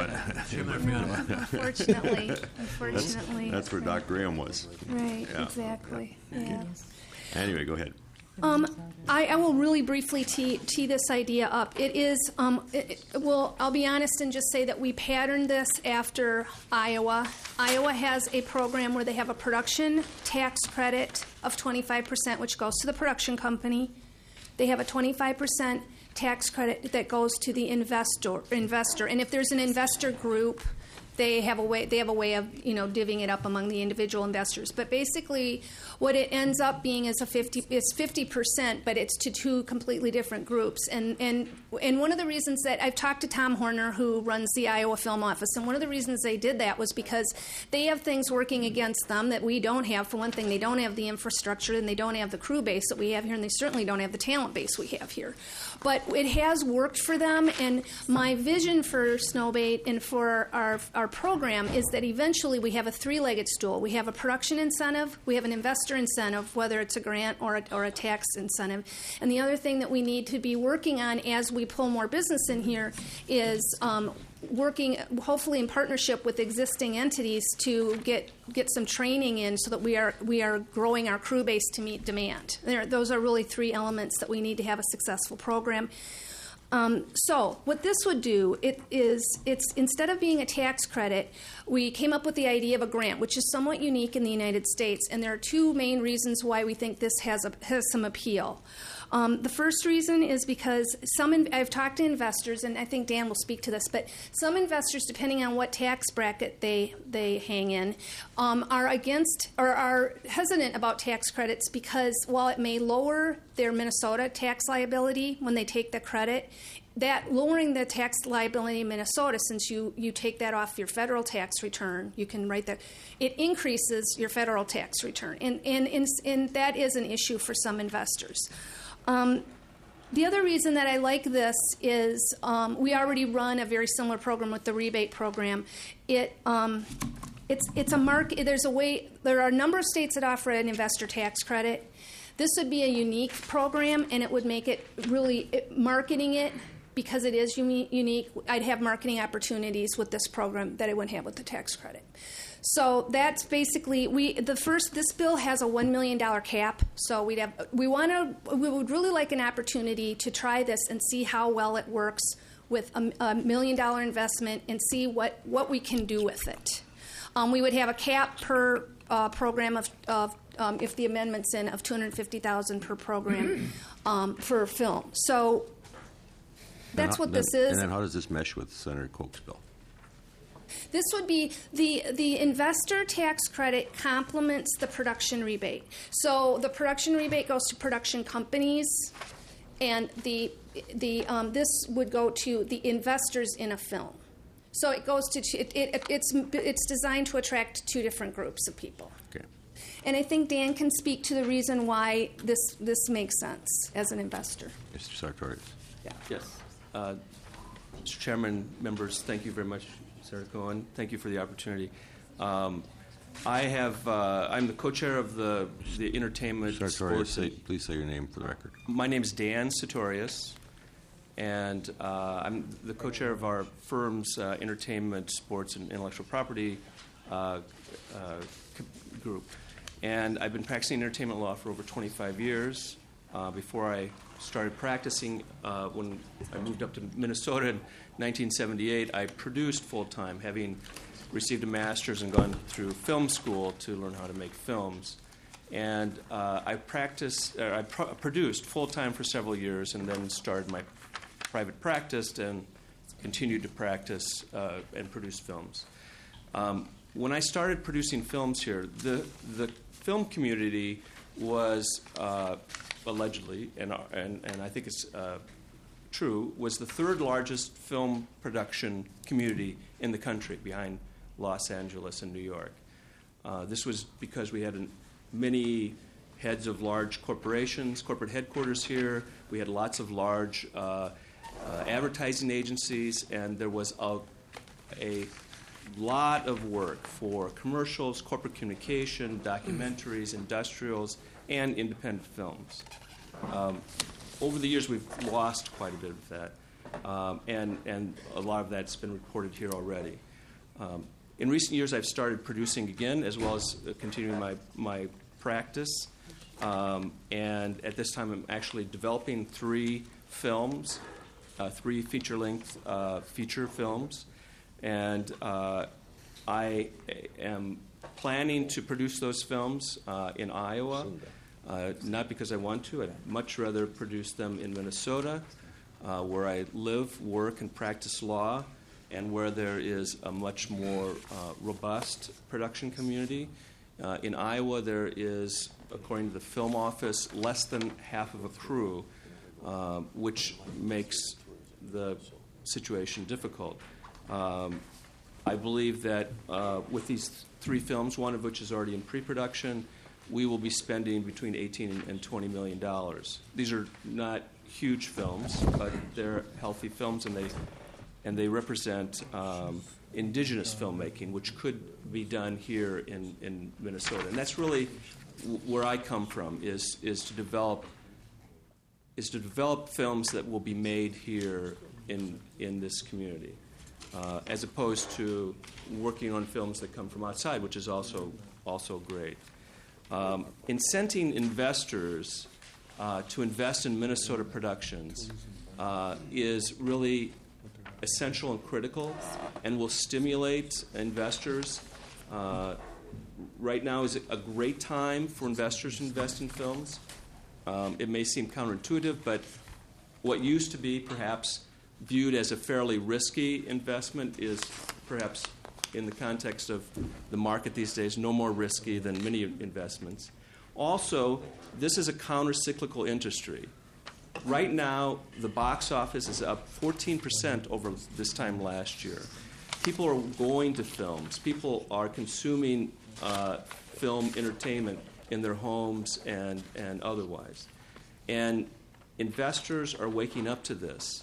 Speaker 4: But,
Speaker 5: Unfortunately.
Speaker 4: That's where Doc Graham was.
Speaker 5: Right,
Speaker 4: Yeah.
Speaker 5: exactly. Yeah.
Speaker 4: Anyway, go ahead.
Speaker 5: I will really briefly tee this idea up. It is, I'll be honest and just say that we patterned this after Iowa. Iowa has a program where they have a production tax credit of 25%, which goes to the production company. They have a 25% tax credit that goes to the investor. And if there's an investor group, they have a way of divvying it up among the individual investors. But basically, what it ends up being is 50%, but it's to two completely different groups. And one of the reasons that I've talked to Tom Horner, who runs the Iowa Film Office, and one of the reasons they did that was because they have things working against them that we don't have. For one thing, they don't have the infrastructure and they don't have the crew base that we have here, and they certainly don't have the talent base we have here. But it has worked for them, and my vision for Snowbait and for our program is that eventually we have a three-legged stool. We have a production incentive, we have an investor incentive, whether it's a grant or a tax incentive. And the other thing that we need to be working on as we pull more business in here is working hopefully in partnership with existing entities to get some training in so that we are growing our crew base to meet demand. Those are really three elements that we need to have a successful program. So what this would do, it's instead of being a tax credit, we came up with the idea of a grant, which is somewhat unique in the United States, and there are two main reasons why we think this has some appeal. The first reason is because I've talked to investors, and I think Dan will speak to this, but some investors, depending on what tax bracket they hang in, are against or are hesitant about tax credits because while it may lower their Minnesota tax liability when they take the credit, that lowering the tax liability in Minnesota, since you take that off your federal tax return, you can write that, it increases your federal tax return, and that is an issue for some investors. The other reason that I like this is we already run a very similar program with the rebate program. It's a market. There are a number of states that offer an investor tax credit. This would be a unique program, and it would make it really marketing it because it is unique, I'd have marketing opportunities with this program that I wouldn't have with the tax credit. So that's basically this bill has a $1 million cap. So we would really like an opportunity to try this and see how well it works with a $1 million investment and see what we can do with it. We would have a cap per program of if the amendment's in, of $250,000 per program for film. So that's what this is.
Speaker 4: And then how does this mesh with Senator Koch's bill?
Speaker 5: This would be the investor tax credit complements the production rebate. So the production rebate goes to production companies, and this would go to the investors in a film. So it goes to it's designed to attract two different groups of people.
Speaker 4: Okay.
Speaker 5: And I think Dan can speak to the reason why this makes sense as an investor.
Speaker 4: Mr. Sartorius.
Speaker 5: Yeah.
Speaker 2: Yes. Mr. Chairman, members, thank you very much, Senator Cohen. Thank you for the opportunity. I'm the co-chair of the entertainment
Speaker 4: Sartorius,
Speaker 2: sports.
Speaker 4: please say your name for the record.
Speaker 2: My name is Dan Sartorius, and I'm the co-chair of our firm's entertainment, sports, and intellectual property group. And I've been practicing entertainment law for over 25 years. Before I started practicing, when I moved up to Minnesota in 1978, I produced full-time, having received a master's and gone through film school to learn how to make films. And I produced full-time for several years and then started my private practice and continued to practice and produce films. When I started producing films here, the film community was allegedly, and I think it's true, was the third largest film production community in the country, behind Los Angeles and New York. This was because we had many heads of large corporations, corporate headquarters here. We had lots of large advertising agencies, and there was a lot of work for commercials, corporate communication, documentaries, industrials, and independent films. Over the years, we've lost quite a bit of that, and a lot of that's been reported here already. In recent years, I've started producing again, as well as continuing my practice, and at this time, I'm actually developing 3 films, 3 feature-length feature films, and I am planning to produce those films in Iowa. Not because I want to. I'd much rather produce them in Minnesota, where I live, work, and practice law, and where there is a much more robust production community. In Iowa, there is, according to the film office, less than half of a crew, which makes the situation difficult. I believe that with these 3 films, one of which is already in pre-production, we will be spending between $18 and $20 million. These are not huge films, but they're healthy films, and they represent indigenous filmmaking, which could be done here in Minnesota. And that's really where I come from, is to develop films that will be made here in this community, as opposed to working on films that come from outside, which is also great. Incenting investors to invest in Minnesota productions is really essential and critical, and will stimulate investors. Right now is a great time for investors to invest in films. It may seem counterintuitive, but what used to be perhaps viewed as a fairly risky investment is perhaps, in the context of the market these days, no more risky than many investments. Also, this is a counter-cyclical industry. Right now, the box office is up 14% over this time last year. People are going to films. People are consuming film entertainment in their homes and otherwise. And investors are waking up to this.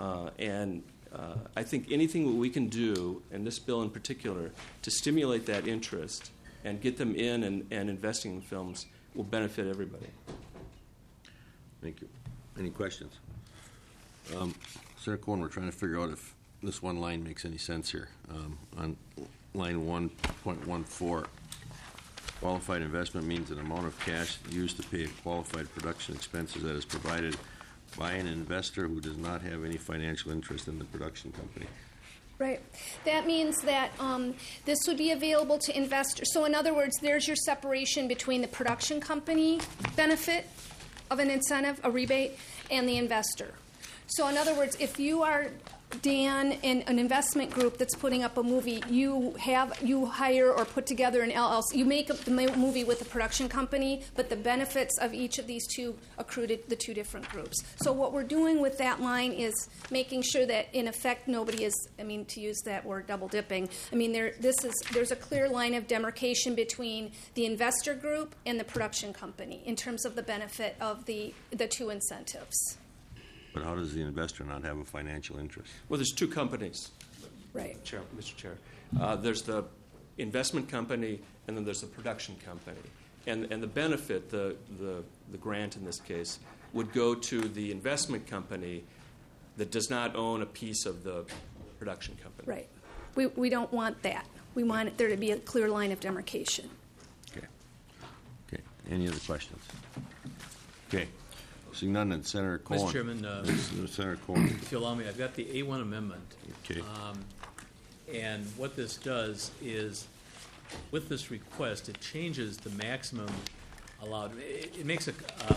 Speaker 2: I think anything that we can do, and this bill in particular, to stimulate that interest and get them in and investing in films will benefit everybody.
Speaker 4: Thank you. Any questions? Senator Cohen, we're trying to figure out if this one line makes any sense here. On line 1.14, qualified investment means an amount of cash used to pay qualified production expenses that is provided by an investor who does not have any financial interest in the production company.
Speaker 5: Right. That means that this would be available to investors. So in other words, there's your separation between the production company benefit of an incentive, a rebate, and the investor. So in other words, if you are Dan in an investment group that's putting up a movie, you hire or put together an LLC. You make the movie with the production company, but the benefits of each of these two accrue to the two different groups. So what we're doing with that line is making sure that, in effect, nobody is, to use that word, double dipping. There's a clear line of demarcation between the investor group and the production company in terms of the benefit of the two incentives.
Speaker 4: But how does the investor not have a financial interest?
Speaker 2: Well, there's two companies,
Speaker 5: right,
Speaker 2: Mr. Chair. There's the investment company, and then there's the production company. And the benefit, the grant in this case, would go to the investment company that does not own a piece of the production company.
Speaker 5: Right. We don't want that. We want there to be a clear line of demarcation.
Speaker 4: Okay. Any other questions? Okay. Seeing none, then Senator Cohen.
Speaker 1: Mr. Chairman,
Speaker 4: Senator Cohen.
Speaker 1: if you allow me, I've got the A1 amendment.
Speaker 4: Okay.
Speaker 1: And what this does is, with this request, it changes the maximum allowed. It makes a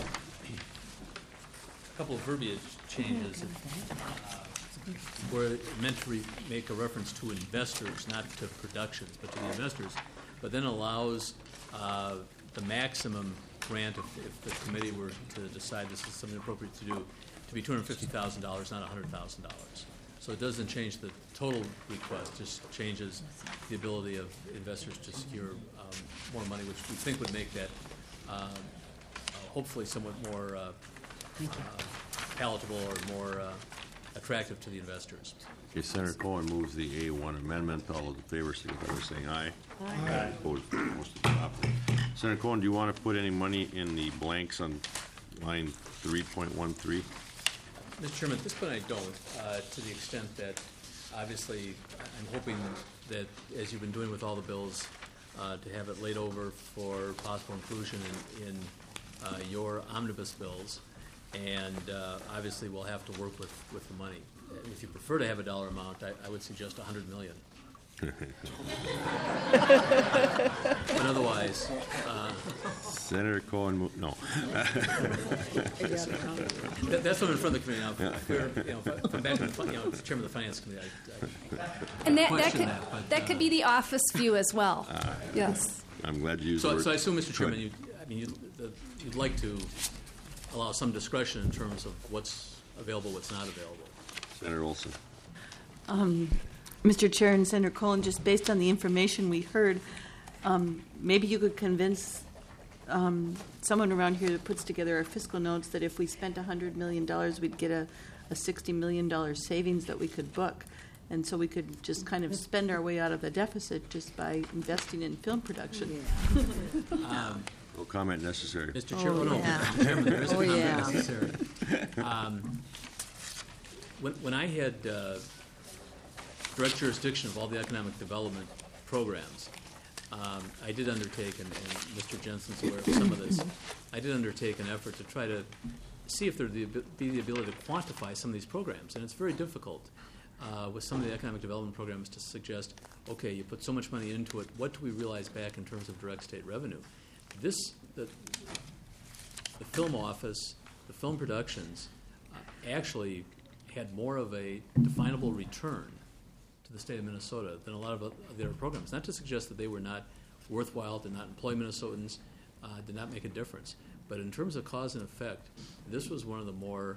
Speaker 1: couple of verbiage changes where it meant to make a reference to investors, not to productions, but to the investors, but then allows the maximum grant, if the committee were to decide this is something appropriate to do, to be $250,000, not $100,000. So it doesn't change the total request, just changes the ability of investors to secure more money, which we think would make that hopefully somewhat more palatable or more attractive to the investors.
Speaker 4: Okay, Senator Cohen moves the A1 amendment. All those in favor signify by saying aye. Aye. Opposed, motion adopted. Senator Cohen, do you want to put any money in the blanks on line 3.13?
Speaker 1: Mr. Chairman, at this point I don't, to the extent that obviously I'm hoping that, as you've been doing with all the bills, to have it laid over for possible inclusion in your omnibus bills, and obviously we'll have to work with the money. If you prefer to have a dollar amount, I would suggest $100 million. But otherwise,
Speaker 4: Senator Cohen, no.
Speaker 1: That's what I'm in front of the committee now. If I'm back as chairman of the finance committee,
Speaker 5: and that could be the office view as well. Yes.
Speaker 4: I'm glad you used the word.
Speaker 1: So I assume, Mr. Chairman, you'd like to allow some discretion in terms of what's available, what's not available.
Speaker 4: Senator Olson.
Speaker 8: Mr. Chair and Senator Cohen, just based on the information we heard, maybe you could convince someone around here that puts together our fiscal notes that if we spent $100 million, we'd get a $60 million savings that we could book. And so we could just kind of spend our way out of the deficit just by investing in film production.
Speaker 4: No comment necessary.
Speaker 1: Mr. Chairman, there is a comment necessary. When I had direct jurisdiction of all the economic development programs, I did undertake, and Mr. Jensen's aware of some of this, I did undertake an effort to try to see if there would be the ability to quantify some of these programs. And it's very difficult with some of the economic development programs to suggest, okay, you put so much money into it, what do we realize back in terms of direct state revenue? The film office, the film productions, actually had more of a definable return to the state of Minnesota than a lot of the other programs. Not to suggest that they were not worthwhile, did not employ Minnesotans, did not make a difference. But in terms of cause and effect, this was one of the more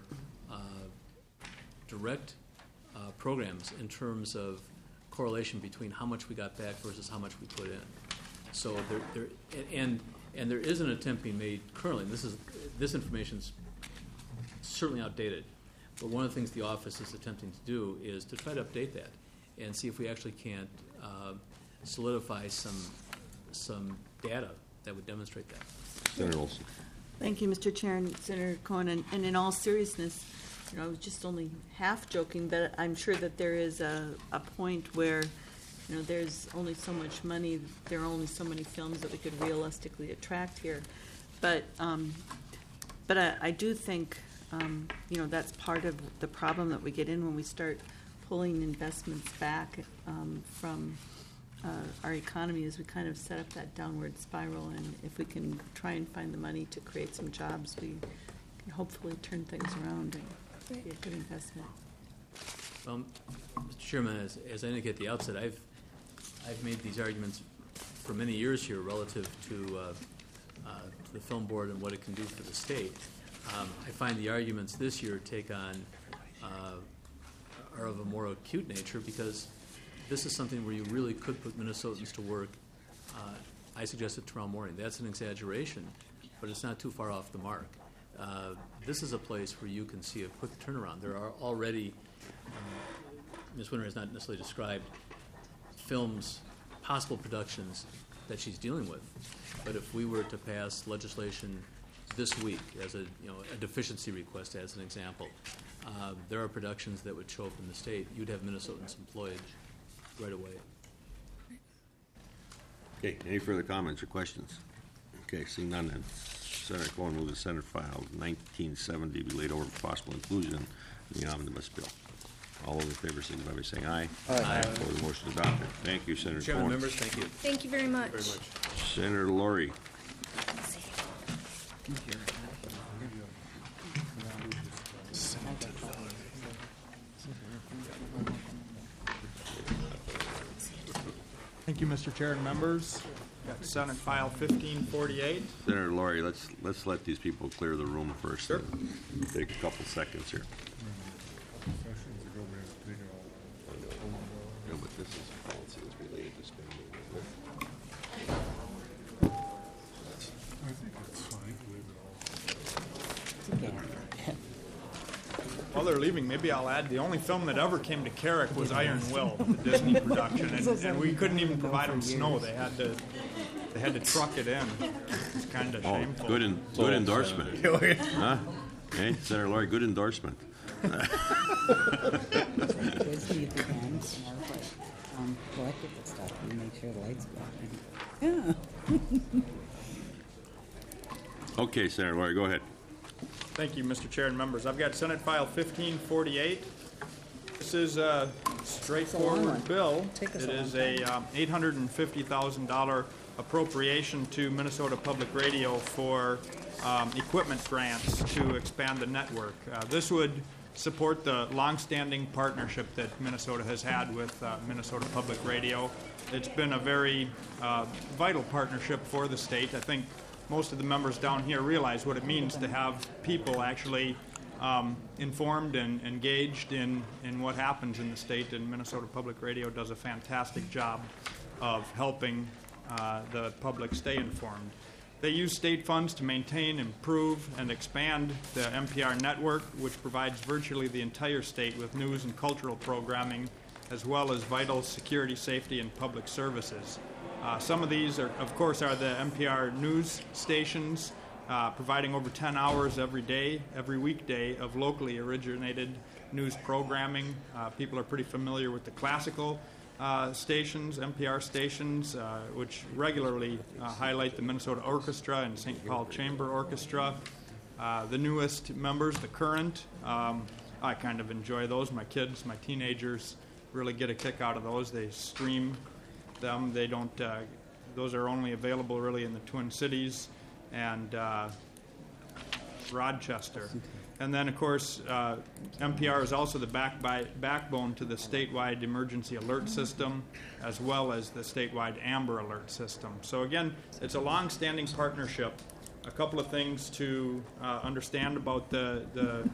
Speaker 1: direct programs in terms of correlation between how much we got back versus how much we put in. So there is an attempt being made currently. This information is certainly outdated. But one of the things the office is attempting to do is to try to update that and see if we actually can't solidify some data that would demonstrate that.
Speaker 4: Senator Olson.
Speaker 8: Thank you, Mr. Chair and Senator Cohen. And in all seriousness, I was just only half joking, but I'm sure that there is a point where, there's only so much money, there are only so many films that we could realistically attract here. But I do think, that's part of the problem that we get in when we start pulling investments back from our economy, is we kind of set up that downward spiral, and if we can try and find the money to create some jobs, we can hopefully turn things around and be a good investment.
Speaker 1: Mr. Chairman, as I indicated at the outset, I've made these arguments for many years here relative to the Film Board and what it can do for the state. I find the arguments this year take on are of a more acute nature, because this is something where you really could put Minnesotans to work. I suggested tomorrow morning. That's an exaggeration, but it's not too far off the mark. This is a place where you can see a quick turnaround. There are already, Ms. Winter has not necessarily described films, possible productions that she's dealing with, but if we were to pass legislation this week as a deficiency request, as an example, there are productions that would show up in the state. You'd have Minnesotans employed right away.
Speaker 4: Okay, any further comments or questions? Okay, seeing none, then Senator Cohen move the Senate file 1970 be laid over for possible inclusion in the omnibus bill. All those in favor signify by saying aye. Aye. Opposed, the motion is adopted. Thank you, Senator
Speaker 1: Chairman,
Speaker 4: Cohen.
Speaker 1: members, thank you.
Speaker 5: Thank you very much.
Speaker 4: Senator Laurie.
Speaker 12: Thank you, Mr. Chair and members. Got Senate File 1548.
Speaker 4: Senator Laurie, let's let these people clear the room first.
Speaker 12: Sure.
Speaker 4: Take a couple seconds here. No, but this is policy that's related to spending.
Speaker 13: I think it's fine.
Speaker 12: While they're leaving, maybe I'll add, the only film that ever came to Carrick was Iron Will, the Disney production, and we couldn't even provide them snow. They had to truck it in. It's kind of shameful.
Speaker 4: Good endorsement. Huh? Hey, Senator Laurie, good endorsement.
Speaker 14: Disney fans collectible stuff and make sure the lights go on. Yeah.
Speaker 4: Okay, Senator Laurie, go ahead.
Speaker 12: Thank you, Mr. Chair and members. I've got Senate File 1548. This is a straightforward bill. It is a $850,000 appropriation to Minnesota Public Radio for equipment grants to expand the network. This would support the longstanding partnership that Minnesota has had with Minnesota Public Radio. It's been a very vital partnership for the state. I think most of the members down here realize what it means to have people actually informed and engaged in what happens in the state, and Minnesota Public Radio does a fantastic job of helping the public stay informed. They use state funds to maintain, improve, and expand the NPR network, which provides virtually the entire state with news and cultural programming, as well as vital security, safety, and public services. Some of these, of course, are the NPR news stations, providing over 10 hours every day, every weekday, of locally originated news programming. People are pretty familiar with the classical stations, NPR stations, which regularly highlight the Minnesota Orchestra and St. Paul Chamber Orchestra. The newest members, the Current, I kind of enjoy those. My kids, my teenagers really get a kick out of those. They stream them. They don't. Those are only available really in the Twin Cities and Rochester. And then, of course, NPR is also the backbone to the statewide emergency alert system, as well as the statewide Amber Alert system. So again, it's a long-standing partnership. A couple of things to understand about the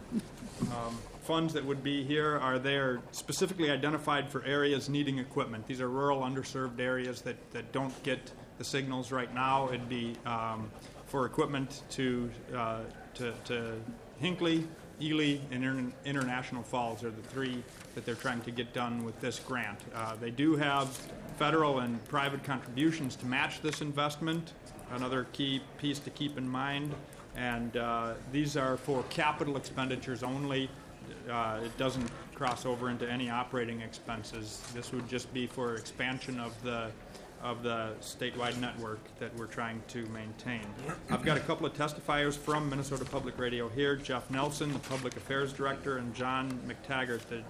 Speaker 12: funds that would be here are they're specifically identified for areas needing equipment. These are rural, underserved areas that don't get the signals right now. It'd be for equipment to Hinckley, Ely, and International Falls are the three that they're trying to get done with this grant. They do have federal and private contributions to match this investment, another key piece to keep in mind. And these are for capital expenditures only. It doesn't cross over into any operating expenses. This would just be for expansion of the statewide network that we're trying to maintain. I've got a couple of testifiers from Minnesota Public Radio here, Jeff Nelson, the Public Affairs Director, and John McTaggart, the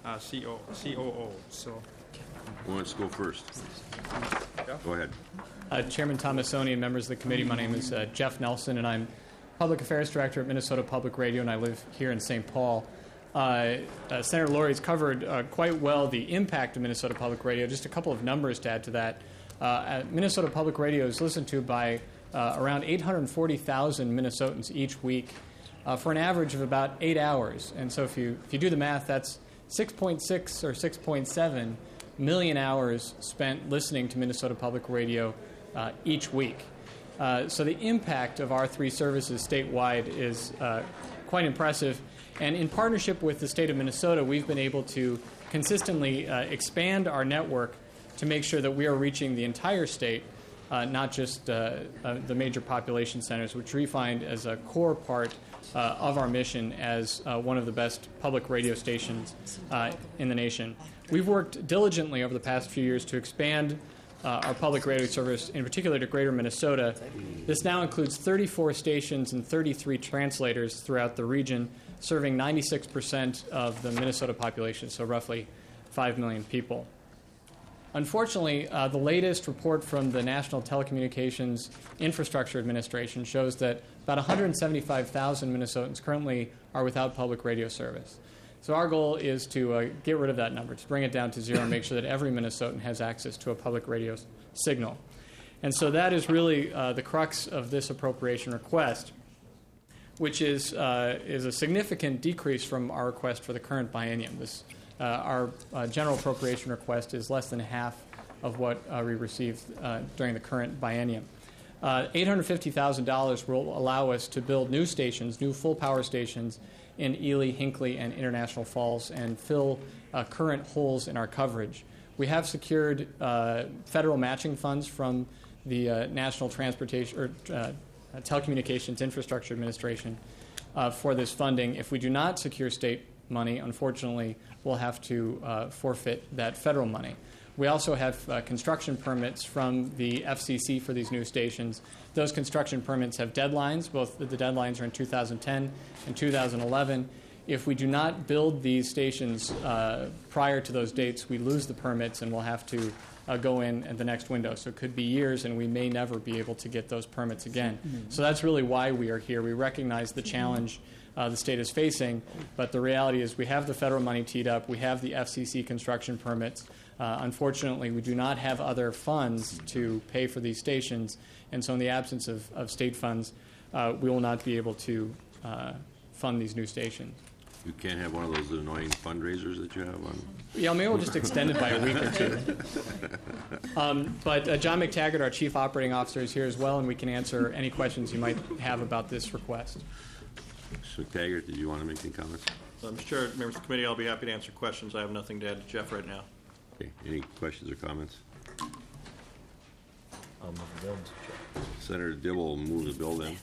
Speaker 12: COO. So,
Speaker 4: who wants to go first? Go ahead.
Speaker 15: Chairman Tomassoni and members of the committee, my name is Jeff Nelson, and I'm Public Affairs Director at Minnesota Public Radio, and I live here in St. Paul. Senator Lori's covered quite well the impact of Minnesota Public Radio. Just a couple of numbers to add to that. Minnesota Public Radio is listened to by around 840,000 Minnesotans each week for an average of about 8 hours. And so if you do the math, that's 6.6 or 6.7 million hours spent listening to Minnesota Public Radio each week. So the impact of our three services statewide is quite impressive. And in partnership with the state of Minnesota, we've been able to consistently expand our network to make sure that we are reaching the entire state, not just the major population centers, which we find as a core part of our mission as one of the best public radio stations in the nation. We've worked diligently over the past few years to expand our public radio service, in particular to Greater Minnesota. This now includes 34 stations and 33 translators throughout the region, serving 96% of the Minnesota population, so roughly 5 million people. Unfortunately, the latest report from the National Telecommunications Infrastructure Administration shows that about 175,000 Minnesotans currently are without public radio service. So our goal is to get rid of that number, to bring it down to zero and make sure that every Minnesotan has access to a public radio signal. And so that is really the crux of this appropriation request, which is a significant decrease from our request for the current biennium. Our general appropriation request is less than half of what we received during the current biennium. $850,000 will allow us to build new stations, new full-power stations in Ely, Hinckley, and International Falls, and fill current holes in our coverage. We have secured federal matching funds from the National Telecommunications Infrastructure Administration for this funding. If we do not secure state money, unfortunately, we'll have to forfeit that federal money. We also have construction permits from the FCC for these new stations. Those construction permits have deadlines. Both the deadlines are in 2010 and 2011. If we do not build these stations prior to those dates, we lose the permits and we'll have to go in at the next window. So it could be years, and we may never be able to get those permits again. So that's really why we are here. We recognize the challenge the state is facing, but the reality is we have the federal money teed up. We have the FCC construction permits. Unfortunately, we do not have other funds to pay for these stations, and so in the absence of state funds, we will not be able to fund these new stations.
Speaker 4: You can't have one of those annoying fundraisers that you have on?
Speaker 15: Yeah, maybe we'll just extend it by a week or two. But John McTaggart, our Chief Operating Officer, is here as well, and we can answer any questions you might have about this request.
Speaker 4: Mr. McTaggart, did you want to make any comments?
Speaker 16: Mr. Chair, members of the committee, I'll be happy to answer questions. I have nothing to add to Jeff right now.
Speaker 4: Okay. Any questions or comments?
Speaker 17: I'll move the bill, Mr. Chair.
Speaker 4: Senator Dibble will move the bill then.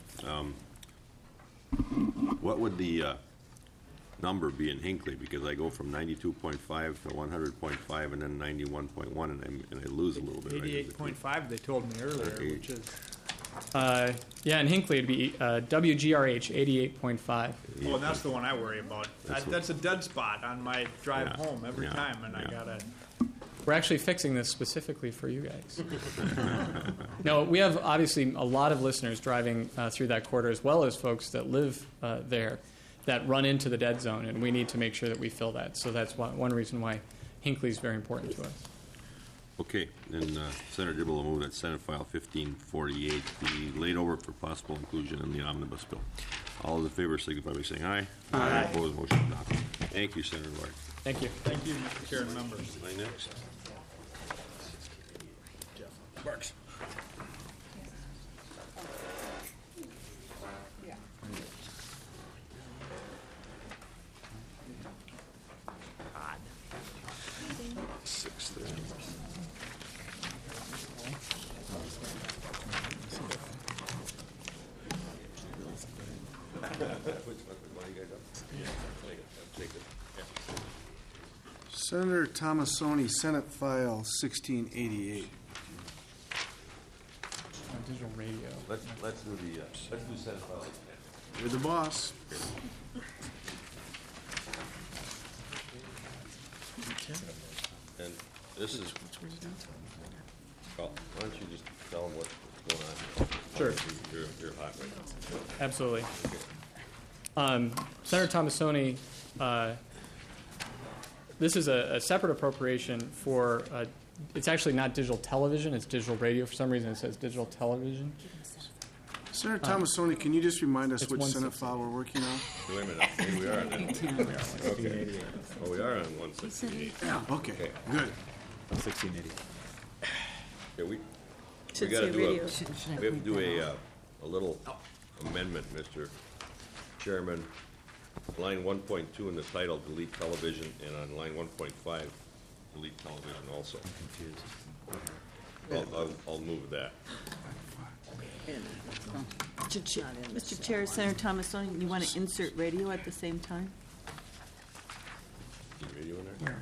Speaker 4: What would the number be in Hinckley? Because I go from 92.5 to 100.5 and then 91.1, and I lose a little bit.
Speaker 12: 88.5 they told me earlier, which is...
Speaker 15: Yeah, in Hinckley it'd be WGRH 88.5.
Speaker 12: Oh, that's the one I worry about. That's a dead spot on my drive home every time, and I gotta...
Speaker 15: We're actually fixing this specifically for you guys. No, we have obviously a lot of listeners driving through that corridor, as well as folks that live there that run into the dead zone, and we need to make sure that we fill that. So that's one reason why Hinckley is very important to us.
Speaker 4: Okay, then Senator Dibble will move that Senate File 1548 be laid over for possible inclusion in the omnibus bill. All those in favor signify by saying aye.
Speaker 15: Aye.
Speaker 4: Opposed, motion adopted. Thank you, Senator Lord.
Speaker 15: Thank you.
Speaker 12: Thank you, Mr. Chair and members.
Speaker 4: My next. Marks. Which one you guys up? Yeah, take it.
Speaker 13: Senator Tomassoni, Senate File 1688.
Speaker 15: Digital radio.
Speaker 4: Let's do Senate File 810.
Speaker 13: You're the boss.
Speaker 4: And this is, well, why don't you just tell them what's going on?
Speaker 15: Sure.
Speaker 4: You're hot right now.
Speaker 15: Absolutely. Senator Tomassoni, this is a separate appropriation for, it's actually not digital television, it's digital radio. For some reason it says digital television.
Speaker 13: Senator Tomassoni, can you just remind us
Speaker 15: it's
Speaker 13: which Senate file we're working on?
Speaker 4: Wait a minute, maybe we are on that. Okay. Oh, we are on 168.
Speaker 13: Yeah, okay, good.
Speaker 17: 1680.
Speaker 4: Yeah, we
Speaker 8: Should
Speaker 4: gotta
Speaker 8: say
Speaker 4: do
Speaker 8: radio.
Speaker 4: we have to do a little amendment, Mr. Chairman. Line 1.2 in the title, delete television, and on line 1.5, delete television also. I'll move that.
Speaker 8: Mr. Chair, Senator Tomassoni, you want to insert radio at the same time?
Speaker 4: Is the radio in there?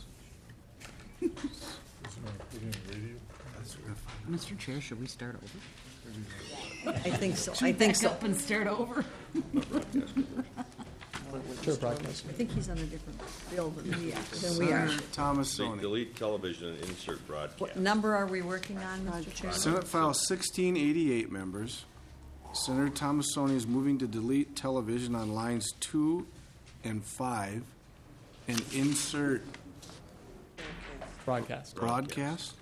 Speaker 14: Mr. Chair, should we start over?
Speaker 3: I think so.
Speaker 14: Should we
Speaker 3: I think
Speaker 14: back
Speaker 3: so.
Speaker 14: up and start over?
Speaker 15: Sure, broadcast.
Speaker 3: I think he's on a different bill than we are.
Speaker 13: Senator Tomassoni.
Speaker 4: Delete television and insert broadcast.
Speaker 3: What number are we working on, Mr. Chair?
Speaker 13: Senate File 1688, members. Senator Tomassoni is moving to delete television on lines 2 and 5 and insert
Speaker 15: Broadcast.
Speaker 13: broadcast.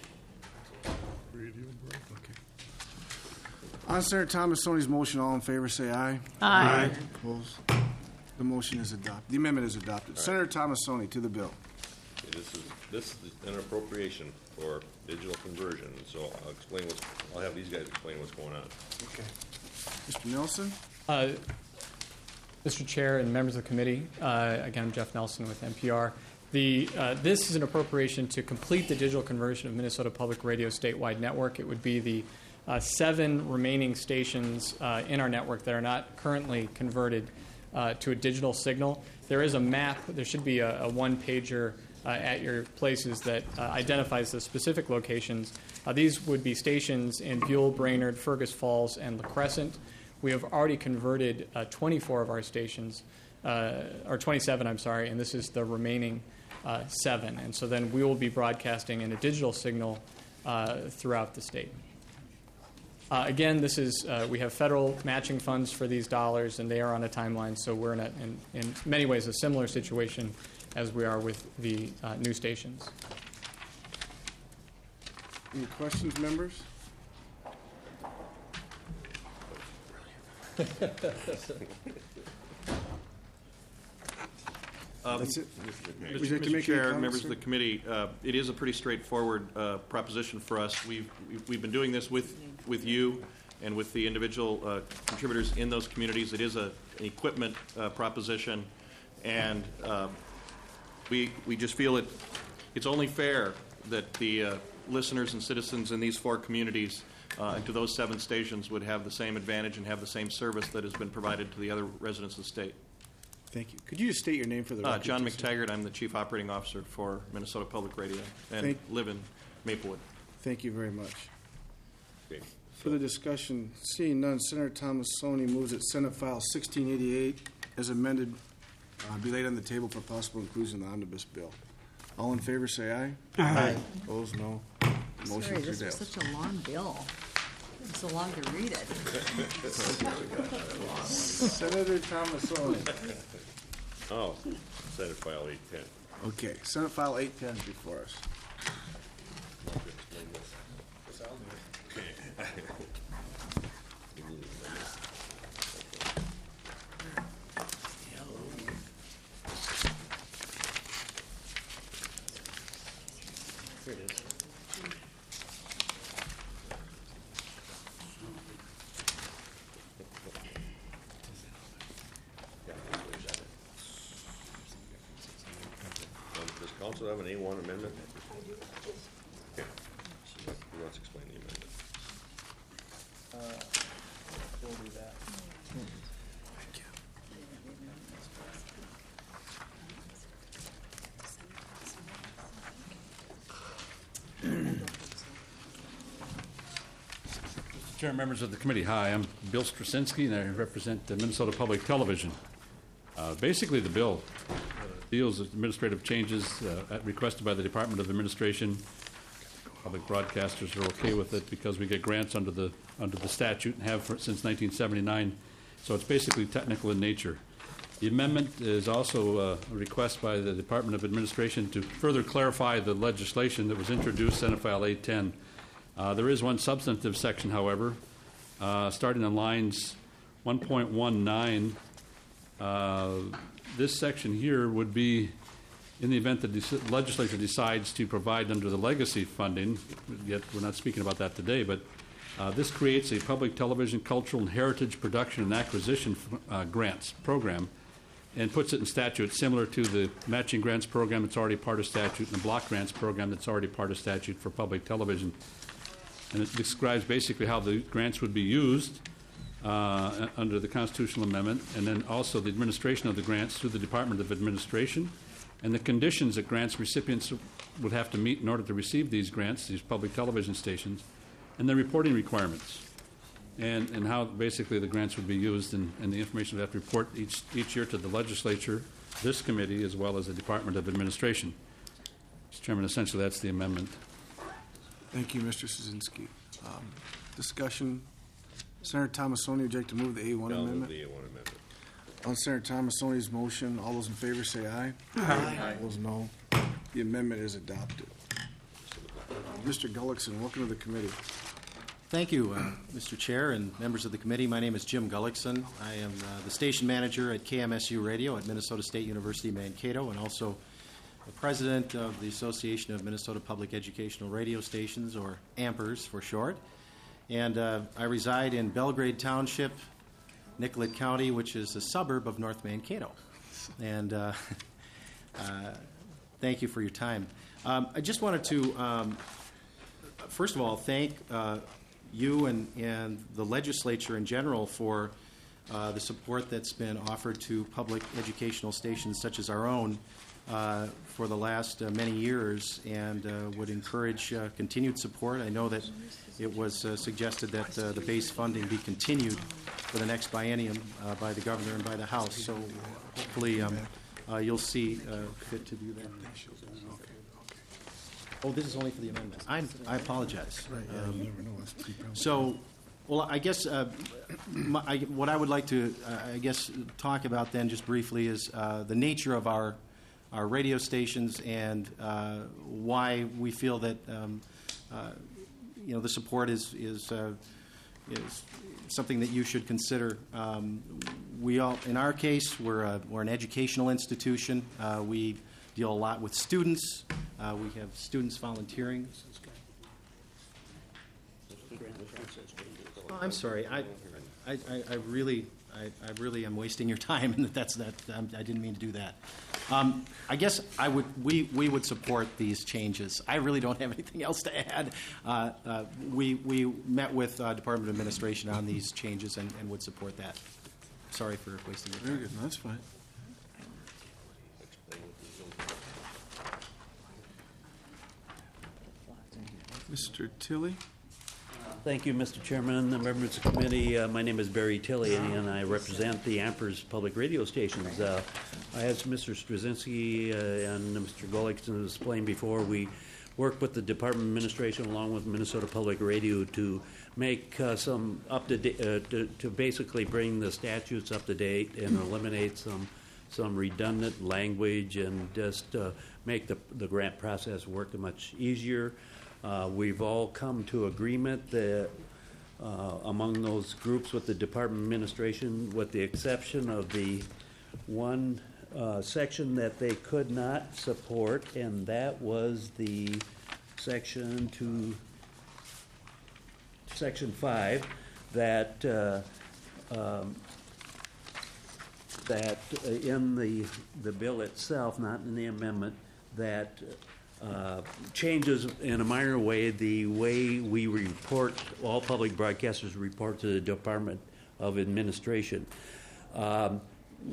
Speaker 13: Okay. On Senator Tomassoni's motion, all in favor say aye.
Speaker 8: Aye.
Speaker 13: Opposed? The motion is adopted. The amendment is adopted. Senator Tomassoni to the bill.
Speaker 4: Okay, this is an appropriation for digital conversion, so I'll have these guys explain what's going on.
Speaker 13: Okay. Mr. Nelson?
Speaker 15: Mr. Chair and members of the committee, again, I'm Jeff Nelson with NPR. This is an appropriation to complete the digital conversion of Minnesota Public Radio statewide network. It would be the 7 remaining stations in our network that are not currently converted to a digital signal. There is a map. There should be a one-pager at your places that identifies the specific locations. These would be stations in Buell, Brainerd, Fergus Falls, and La Crescent. We have already converted 24 of our stations, or 27, I'm sorry, and this is the remaining 7. And so then we will be broadcasting in a digital signal throughout the state. Again, this is we have federal matching funds for these dollars, and they are on a timeline. So we're in many ways a similar situation as we are with the new stations.
Speaker 13: Any questions, members? That's it. Would you like to
Speaker 16: Mr.
Speaker 13: make any
Speaker 16: Chair,
Speaker 13: comments,
Speaker 16: members
Speaker 13: sir?
Speaker 16: of the committee, it is a pretty straightforward proposition for us. We've been doing this with you and with the individual contributors in those communities. It is an equipment proposition, and we just feel it's only fair that the listeners and citizens in these 4 communities and to those 7 stations would have the same advantage and have the same service that has been provided to the other residents of the state.
Speaker 13: Thank you. Could you just state your name for the record?
Speaker 16: John
Speaker 13: please, sir?
Speaker 16: McTaggart. I'm the Chief Operating Officer for Minnesota Public Radio and
Speaker 13: Thank-
Speaker 16: live in Maplewood.
Speaker 13: Thank you very much.
Speaker 4: Okay.
Speaker 13: For the discussion, seeing none, Senator Tomassoni moves that Senate File 1688, as amended, be laid on the table for possible inclusion in the omnibus bill. All in favor, say aye.
Speaker 14: Aye.
Speaker 13: Opposed, no.
Speaker 3: Sorry,
Speaker 13: Motion
Speaker 3: this
Speaker 13: prevails.
Speaker 3: was such a long bill. It's so long to read it.
Speaker 13: Senator Tomassoni.
Speaker 4: Oh, Senate File 810.
Speaker 13: Okay, Senate File 810 is before us.
Speaker 1: Here it is.
Speaker 4: Does council have an A1 amendment? Okay. Who wants to explain the amendment?
Speaker 15: We'll do that.
Speaker 18: Chair and members of the committee, hi, I'm Bill Straczynski, and I represent Minnesota Public Television. Basically, the bill deals with administrative changes requested by the Department of Administration. Public broadcasters are okay with it because we get grants under the statute and have since 1979. So it's basically technical in nature. The amendment is also a request by the Department of Administration to further clarify the legislation that was introduced, Senate File 810. There is one substantive section, however, starting on lines 1.19. This section here would be in the event that the legislature decides to provide under the legacy funding, yet we're not speaking about that today, but this creates a public television cultural and heritage production and acquisition grants program and puts it in statute similar to the matching grants program that's already part of statute and the block grants program that's already part of statute for public television. And it describes basically how the grants would be used under the constitutional amendment, and then also the administration of the grants through the Department of Administration, and the conditions that grants recipients would have to meet in order to receive these grants, these public television stations, and the reporting requirements, and how basically the grants would be used, and the information would have to report each year to the legislature, this committee, as well as the Department of Administration. Mr. Chairman, essentially that's the amendment.
Speaker 13: Thank you, Mr. Straczynski. Discussion. Senator Thomasoni, would you like to move the A1 amendment?
Speaker 4: Move the A1 amendment.
Speaker 13: On Senator Thomasoni's motion, all those in favor say aye.
Speaker 14: Aye.
Speaker 13: Those no. The amendment is adopted. Mr. Gullickson, welcome to the committee.
Speaker 19: Thank you, Mr. Chair and members of the committee. My name is Jim Gullickson. I am the station manager at KMSU Radio at Minnesota State University, Mankato, and also the president of the Association of Minnesota Public Educational Radio Stations, or AMPERS for short. And I reside in Belgrade Township, Nicollet County, which is a suburb of North Mankato. And thank you for your time. I just wanted to, first of all, thank you and the legislature in general for the support that's been offered to public educational stations such as our own for the last many years, and would encourage continued support. I know that it was suggested that the base funding be continued for the next biennium by the governor and by the House, so hopefully you'll see fit to do that. Oh, this is only for the amendments. I apologize. So, well, I guess what I would like to, talk about then just briefly is the nature of our radio stations and why we feel that the support is something that you should consider. We all, in our case, we're an educational institution. We deal a lot with students. We have students volunteering. Oh, I'm sorry. I really am wasting your time, and I didn't mean to do that. I guess we would support these changes. I really don't have anything else to add. We met with Department of Administration on these changes and would support that. Sorry for wasting your time.
Speaker 13: Very good. No, that's fine. Mr. Tilley?
Speaker 20: Thank you, Mr. Chairman and the members of the committee. My name is Barry Tilley, and I represent the AMPERS public radio stations. As Mr. Straczynski and Mr. Gullickson explained before, we work with the Department of Administration along with Minnesota Public Radio to make some up-to-date, to basically bring the statutes up to date and eliminate some redundant language and just make the grant process work much easier. We've all come to agreement that among those groups with the Department of Administration, with the exception of the one section that they could not support, and that was the Section 5, that in the bill itself, not in the amendment, that changes in a minor way the way we report, all public broadcasters report to the Department of Administration.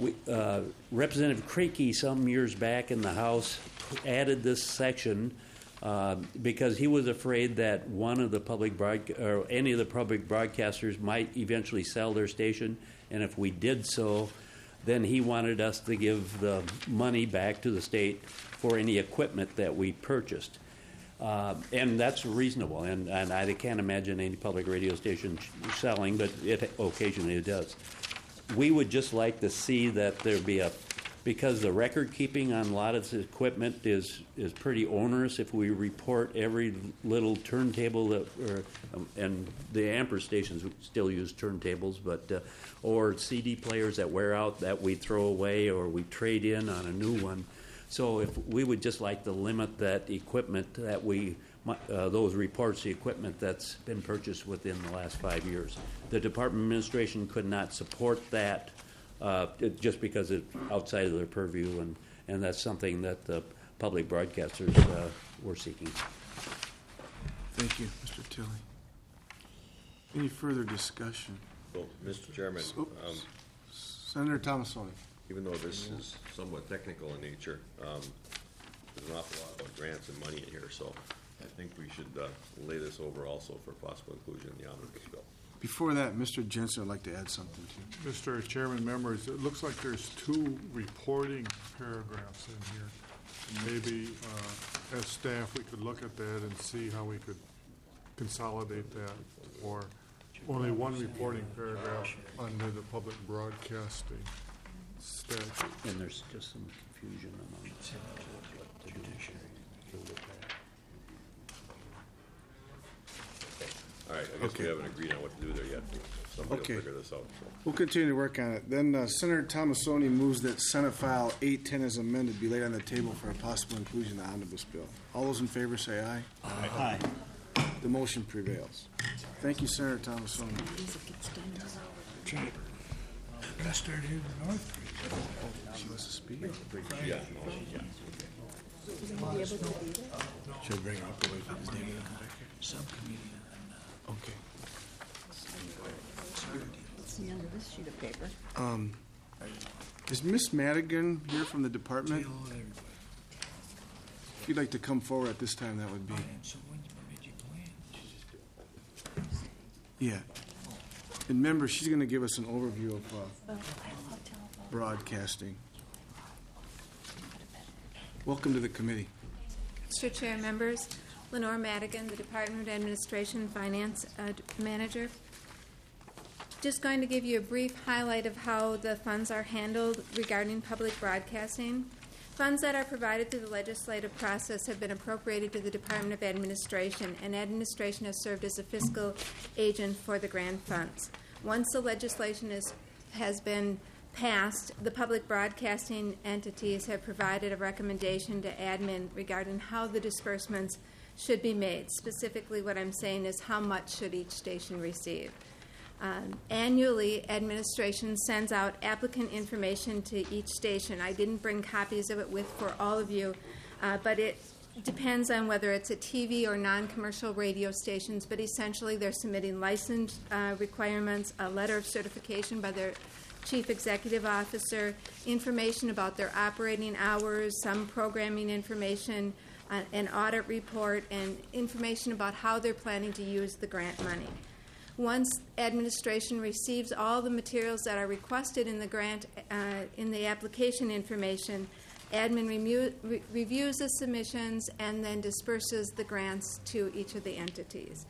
Speaker 20: Representative Kreeke some years back in the House added this section because he was afraid that one of the or any of the public broadcasters might eventually sell their station, and if we did so, then he wanted us to give the money back to the state for any equipment that we purchased. And that's reasonable, and I can't imagine any public radio station selling, but occasionally it does. We would just like to see that there be because the record keeping on a lot of this equipment is pretty onerous. If we report every little turntable and the Amper stations still use turntables, but or CD players that wear out that we throw away or we trade in on a new one. So if we would just like to limit that equipment that those reports, the equipment that's been purchased within the last 5 years. The Department of Administration could not support that just because it's outside of their purview, and that's something that the public broadcasters were seeking.
Speaker 13: Thank you, Mr. Tilley. Any further discussion?
Speaker 4: Well, Mr. Chairman,
Speaker 13: Senator Tomassoni.
Speaker 4: even though this is somewhat technical in nature, there's an awful lot about grants and money in here, so I think we should lay this over also for possible inclusion in the omnibus bill.
Speaker 13: Before that, Mr. Jensen would like to add something to you.
Speaker 21: Mr. Chairman, members, it looks like there's 2 reporting paragraphs in here. Maybe as staff, we could look at that and see how we could consolidate that, or only 1 reporting paragraph under the public broadcasting statute.
Speaker 20: And there's just some confusion among what the judiciary will look at.
Speaker 4: All right, I guess we haven't agreed on what to do there yet. Somebody will figure this out. So.
Speaker 13: We'll continue to work on it. Then Senator Tomassoni moves that Senate File 810 as amended be laid on the table for a possible inclusion in the omnibus bill. All those in favor say aye.
Speaker 20: Aye.
Speaker 13: The motion prevails. Thank you, Senator Tomassoni.
Speaker 21: I started in the North.
Speaker 13: She wants to speak?
Speaker 4: Yeah.
Speaker 21: Should I bring her up away from the table? Subcommittee.
Speaker 13: Okay.
Speaker 3: It's the end of this sheet of paper.
Speaker 13: Is Miss Madigan here from the department? If you'd like to come forward at this time, that would be. Yeah. And remember, she's going to give us an overview of broadcasting. Welcome to the committee.
Speaker 22: Mr. Chair, members, Lenore Madigan, the Department of Administration and Finance Manager. Just going to give you a brief highlight of how the funds are handled regarding public broadcasting. Funds that are provided through the legislative process have been appropriated to the Department of Administration, and administration has served as a fiscal agent for the grant funds. Once the legislation has been passed, the public broadcasting entities have provided a recommendation to admin regarding how the disbursements should be made. Specifically, what I'm saying is how much should each station receive. Annually, administration sends out applicant information to each station. I didn't bring copies of it with for all of you, but it depends on whether it's a TV or non-commercial radio stations, but essentially they're submitting license requirements, a letter of certification by their chief executive officer, information about their operating hours, some programming information, an audit report, and information about how they're planning to use the grant money. Once administration receives all the materials that are requested in the grant, in the application information, admin reviews the submissions and then disperses the grants to each of the entities.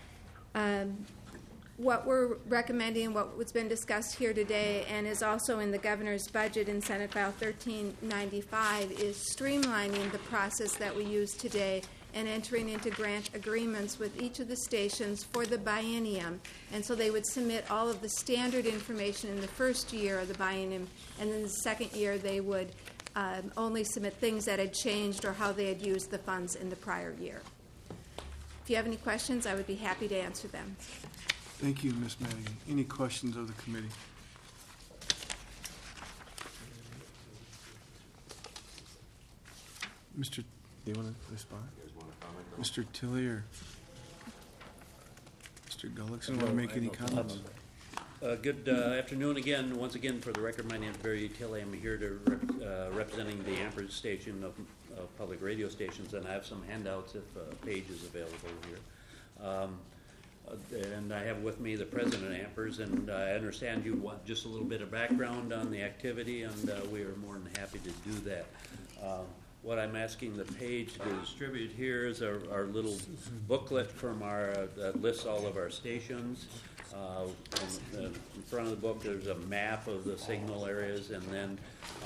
Speaker 22: What we're recommending, what's been discussed here today and is also in the governor's budget in Senate File 1395, is streamlining the process that we use today and entering into grant agreements with each of the stations for the biennium. And so they would submit all of the standard information in the first year of the biennium, and then the second year they would only submit things that had changed or how they had used the funds in the prior year. If you have any questions, I would be happy to answer them.
Speaker 13: Thank you, Ms. Madigan. Any questions of the committee? Mr. Do you want to respond? Mr. Tilley or Mr. Gullickson want to make any comments?
Speaker 20: Good afternoon again. Once again, for the record, my name is Barry Tilley. I'm here to representing the Amper station of of public radio stations, and I have some handouts if a page is available here. And I have with me the president of AMPERS, and I understand you want just a little bit of background on the activity, and we are more than happy to do that. What I'm asking the page to distribute here is our little booklet from our that lists all of our stations. In front of the book, there's a map of the signal areas, and then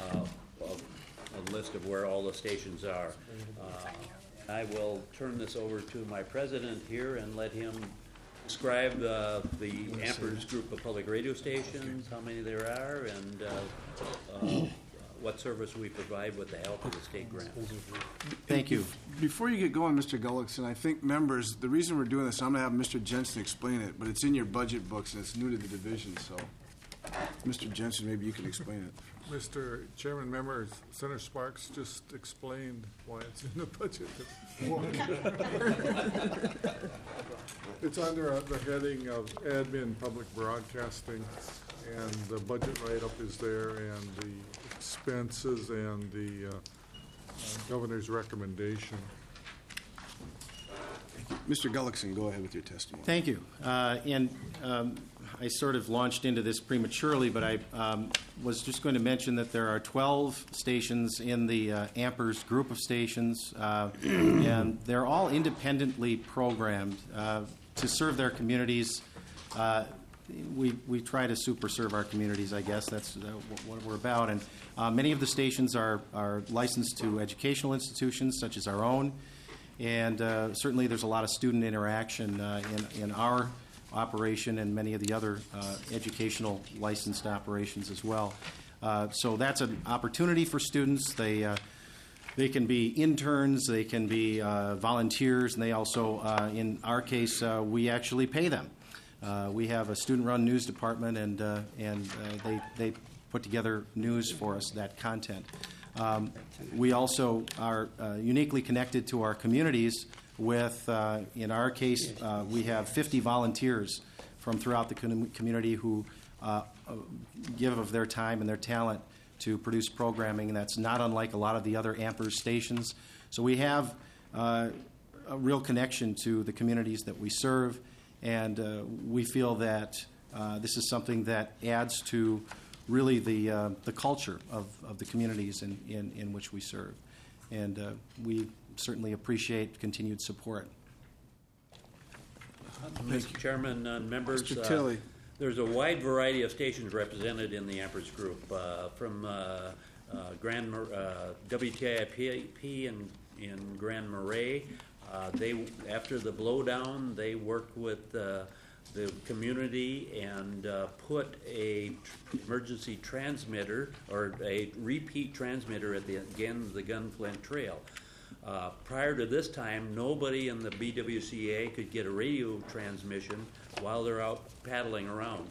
Speaker 20: a list of where all the stations are. I will turn this over to my president here and let him describe the AMPERS group of public radio stations, how many there are, and what service we provide with the help of the state grant.
Speaker 19: Thank you.
Speaker 13: Before you get going, Mr. Gullickson, I think members, the reason we're doing this, I'm going to have Mr. Jensen explain it, but it's in your budget books and it's new to the division, so Mr. Jensen, maybe you can explain it.
Speaker 21: Mr. Chairman, members, Senator Sparks just explained why it's in the budget. It's under the heading of admin public broadcasting, and the budget write-up is there, and the expenses and the governor's recommendation.
Speaker 13: Mr. Gullickson, go ahead with your testimony.
Speaker 19: Thank you. I sort of launched into this prematurely, but I was just going to mention that there are 12 stations in the AMPERS group of stations, and they're all independently programmed to serve their communities. We try to super serve our communities, I guess. That's what we're about. And many of the stations are licensed to educational institutions, such as our own. And certainly there's a lot of student interaction in our operation and many of the other educational licensed operations as well. So that's an opportunity for students. They can be interns, they can be volunteers, and they also, in our case, we actually pay them. We have a student-run news department, and they put together news for us, that content. We also are uniquely connected to our communities with, in our case, we have 50 volunteers from throughout the community who give of their time and their talent to produce programming, and that's not unlike a lot of the other AMPERS stations. So we have a real connection to the communities that we serve, and we feel that this is something that adds to really the culture of the communities in which we serve. And we certainly appreciate continued support.
Speaker 20: Mr. Chairman, members,
Speaker 13: Mr. Tilley.
Speaker 20: there's a wide variety of stations represented in the AMPERS group, from WTIP in Grand Marais. After the blowdown, they worked with the community and put a emergency transmitter or a repeat transmitter at the end of the Gunflint Trail. Prior to this time, nobody in the BWCA could get a radio transmission while they're out paddling around.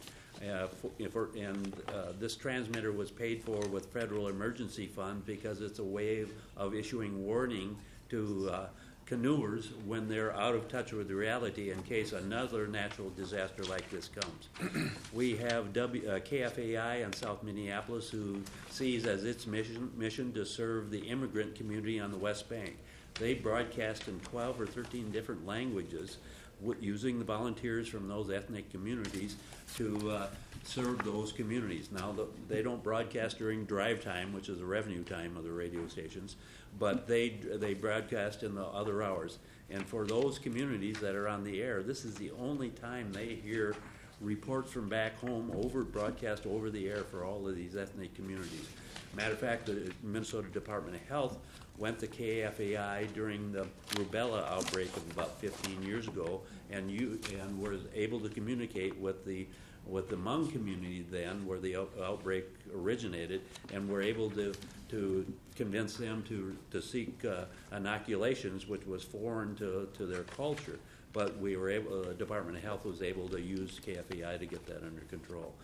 Speaker 20: This transmitter was paid for with federal emergency funds because it's a way of issuing warning to canoers when they're out of touch with reality in case another natural disaster like this comes. We have KFAI in South Minneapolis, who sees as its mission to serve the immigrant community on the West Bank. They broadcast in 12 or 13 different languages using the volunteers from those ethnic communities to serve those communities. Now, they don't broadcast during drive time, which is the revenue time of the radio stations, but they broadcast in the other hours. And for those communities that are on the air, this is the only time they hear reports from back home broadcast over the air for all of these ethnic communities. Matter of fact, the Minnesota Department of Health went to KFAI during the rubella outbreak of about 15 years ago, and was able to communicate with the Hmong community then, where the outbreak originated, and were able to convince them to seek inoculations, which was foreign to their culture. But the Department of Health was able to use KFAI to get that under control.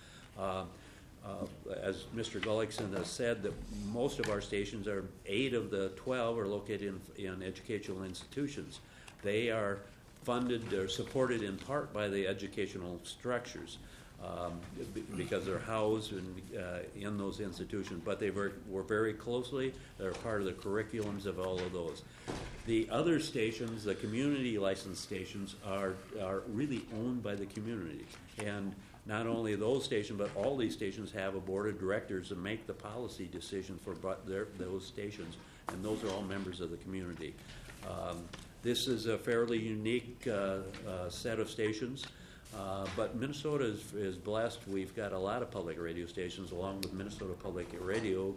Speaker 20: As Mr. Gullickson has said, that most of our stations 8 of the 12 are located in educational institutions. They are funded or supported in part by the educational structures. because they're housed in those institutions, but they were very closely, they're part of the curriculums of all of those. The other stations, the community licensed stations, are really owned by the community. And not only those stations, but all these stations have a board of directors that make the policy decision for those stations, and those are all members of the community. This is a fairly unique set of stations, but Minnesota is blessed. We've got a lot of public radio stations, along with Minnesota Public Radio,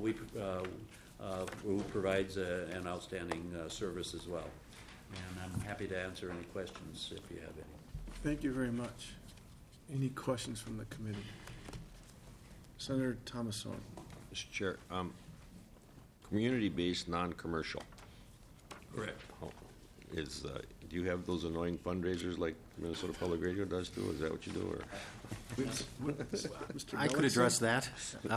Speaker 20: who provides an outstanding service as well. And I'm happy to answer any questions if you have any.
Speaker 13: Thank you very much. Any questions from the committee? Senator Thomasoni.
Speaker 4: Mr. Chair, community-based, non-commercial.
Speaker 20: Correct.
Speaker 4: Do you have those annoying fundraisers like Minnesota Public Radio does too? Is that what you do? Or
Speaker 19: I could address that.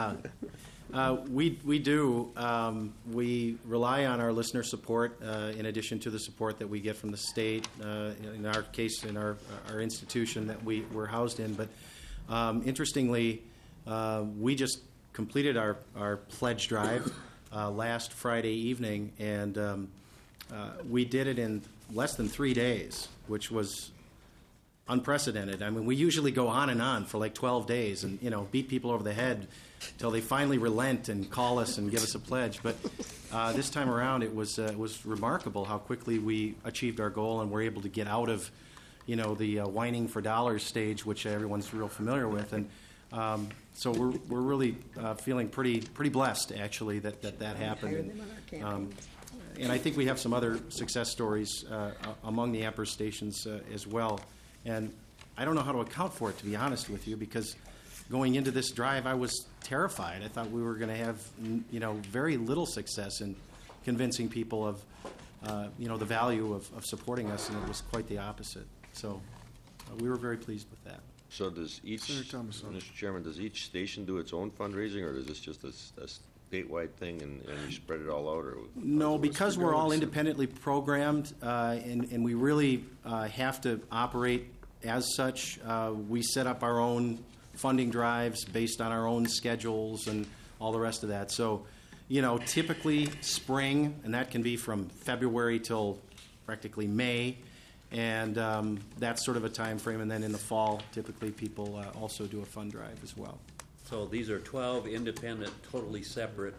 Speaker 19: We do. We rely on our listener support in addition to the support that we get from the state, in our case, in our institution that we're housed in. But interestingly, we just completed our pledge drive last Friday evening, and we did it in less than 3 days, which was unprecedented. I mean, we usually go on and on for like 12 days and, beat people over the head until they finally relent and call us and give us a pledge. But this time around, it was remarkable how quickly we achieved our goal and were able to get out of, the whining for dollars stage, which everyone's real familiar with. And so we're really feeling pretty blessed, actually, that happened. And I think we have some other success stories among the Amper stations as well. And I don't know how to account for it, to be honest with you, because going into this drive, I was terrified. I thought we were going to have, very little success in convincing people of, the value of supporting us, and it was quite the opposite. So we were very pleased with that.
Speaker 4: So does Mr. Chairman, does each station do its own fundraising, or is this just a statewide thing and you spread it all out? Or
Speaker 19: no, because we're all independently programmed and we really have to operate as such. We set up our own funding drives based on our own schedules and all the rest of that. So, typically spring, and that can be from February till practically May, and that's sort of a time frame. And then in the fall, typically people also do a fund drive as well.
Speaker 20: So these are 12 independent, totally separate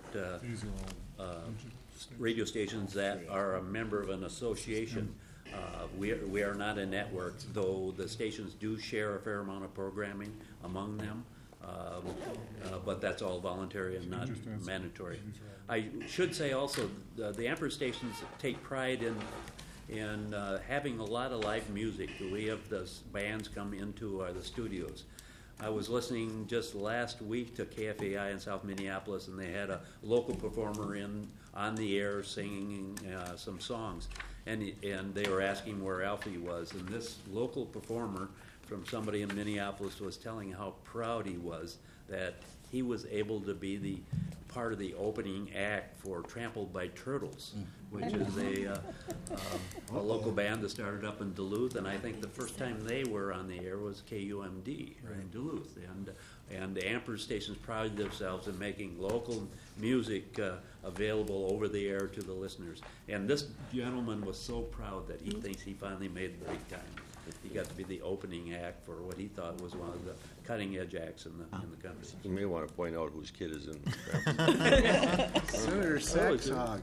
Speaker 20: radio stations that are a member of an association. We are not a network, though the stations do share a fair amount of programming among them, but that's all voluntary and not mandatory. I should say also the Amper stations take pride in having a lot of live music. We have the bands come into the studios. I was listening just last week to KFAI in South Minneapolis, and they had a local performer on the air singing some songs, and they were asking where Alfie was, and this local performer from somebody in Minneapolis was telling how proud he was that he was able to be the part of the opening act for Trampled by Turtles, which is a local band that started up in Duluth, and I think the first time they were on the air was KUMD in Duluth. And the Amper stations pride themselves in making local music available over the air to the listeners. And this gentleman was so proud that he thinks he finally made the big time. He got to be the opening act for what he thought was one of the cutting-edge acts in the country.
Speaker 4: You may want to point out whose kid is in the
Speaker 13: Senator Saxon.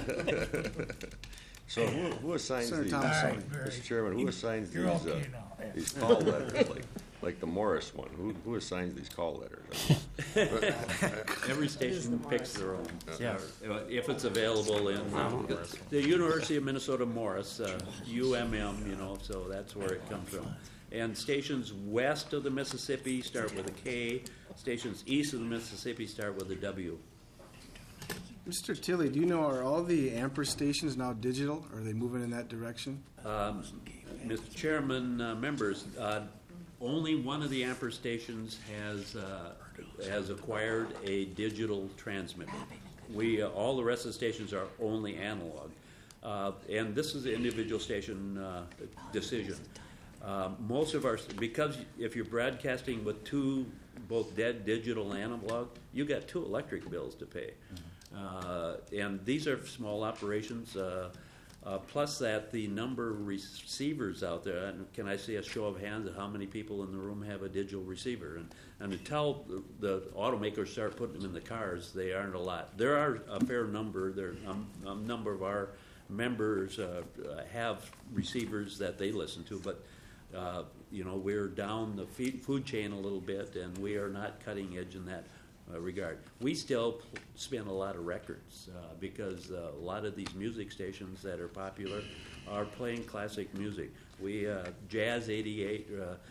Speaker 4: So who assigns
Speaker 13: Senator
Speaker 4: these,
Speaker 13: Thomas.
Speaker 4: Mr. Chairman, who assigns
Speaker 13: You're okay
Speaker 4: these call letters, like the Morris one? Who assigns these call letters?
Speaker 20: Every station picks their own. Yeah. If it's available in the University of Minnesota Morris, UMM, so that's where it comes from. And stations west of the Mississippi start with a K. Stations east of the Mississippi start with a W.
Speaker 13: Mr. Tilley, do you know, are all the Amper stations now digital? Are they moving in that direction?
Speaker 20: Mr. Chairman, members, only one of the Amper stations has acquired a digital transmitter. All the rest of the stations are only analog. And this is an individual station decision. Most of our, because if you're broadcasting with both dead, digital, and analog, you got 2 electric bills to pay. And these are small operations. Plus that, the number of receivers out there, and can I see a show of hands of how many people in the room have a digital receiver? And until the automakers start putting them in the cars, they aren't a lot. There are a fair number. A number of our members have receivers that they listen to, but we're down the food chain a little bit, and we are not cutting edge in that regard. We still spin a lot of records because a lot of these music stations that are popular are playing classic music. We Jazz 88,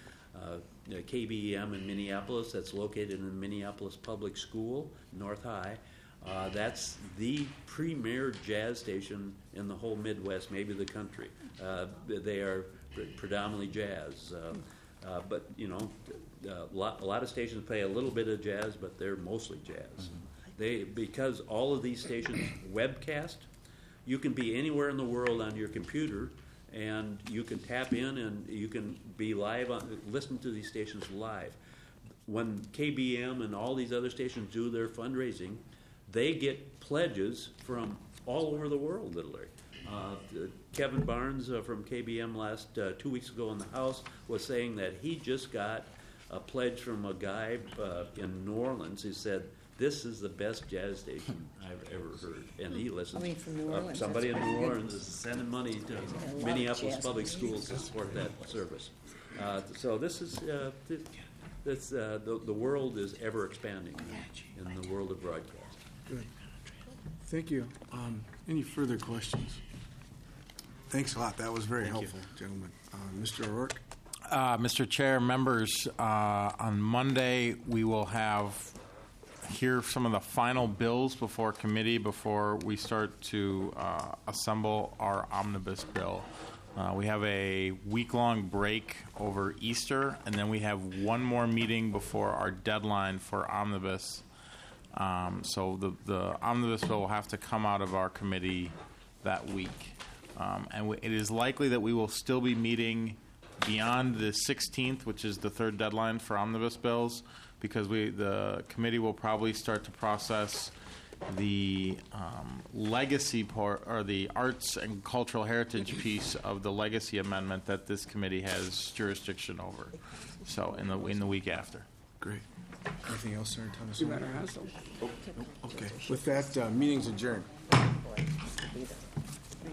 Speaker 20: KBEM in Minneapolis, that's located in Minneapolis Public School, North High. That's the premier jazz station in the whole Midwest, maybe the country. They are predominantly jazz. But a lot of stations play a little bit of jazz, but they're mostly jazz. Because all of these stations webcast, you can be anywhere in the world on your computer, and you can tap in and you can be live, listen to these stations live. When KBM and all these other stations do their fundraising, they get pledges from all over the world, literally. Kevin Barnes from KBM last 2 weeks ago in the House was saying that he just got a pledge from a guy in New Orleans who said, "This is the best jazz station I've ever heard." And he listens.
Speaker 3: From New Orleans.
Speaker 20: Somebody in New Orleans is sending money to Minneapolis Public Schools to support that service. So this is the world is ever expanding in the world of broadcast.
Speaker 13: Good. Thank you. Any further questions? Thanks a lot. That was very helpful, gentlemen. Mr. O'Rourke?
Speaker 6: Mr. Chair, members, on Monday we will hear some of the final bills before committee before we start to assemble our omnibus bill. We have a week-long break over Easter, and then we have one more meeting before our deadline for omnibus. So the omnibus bill will have to come out of our committee that week. It is likely that we will still be meeting beyond the 16th, which is the third deadline for omnibus bills, because the committee will probably start to process the legacy part, or the arts and cultural heritage piece of the legacy amendment that this committee has jurisdiction over. So in the week after.
Speaker 13: Great. Anything else, Senator Thomas? You better have some. Okay. With that, meeting's adjourned.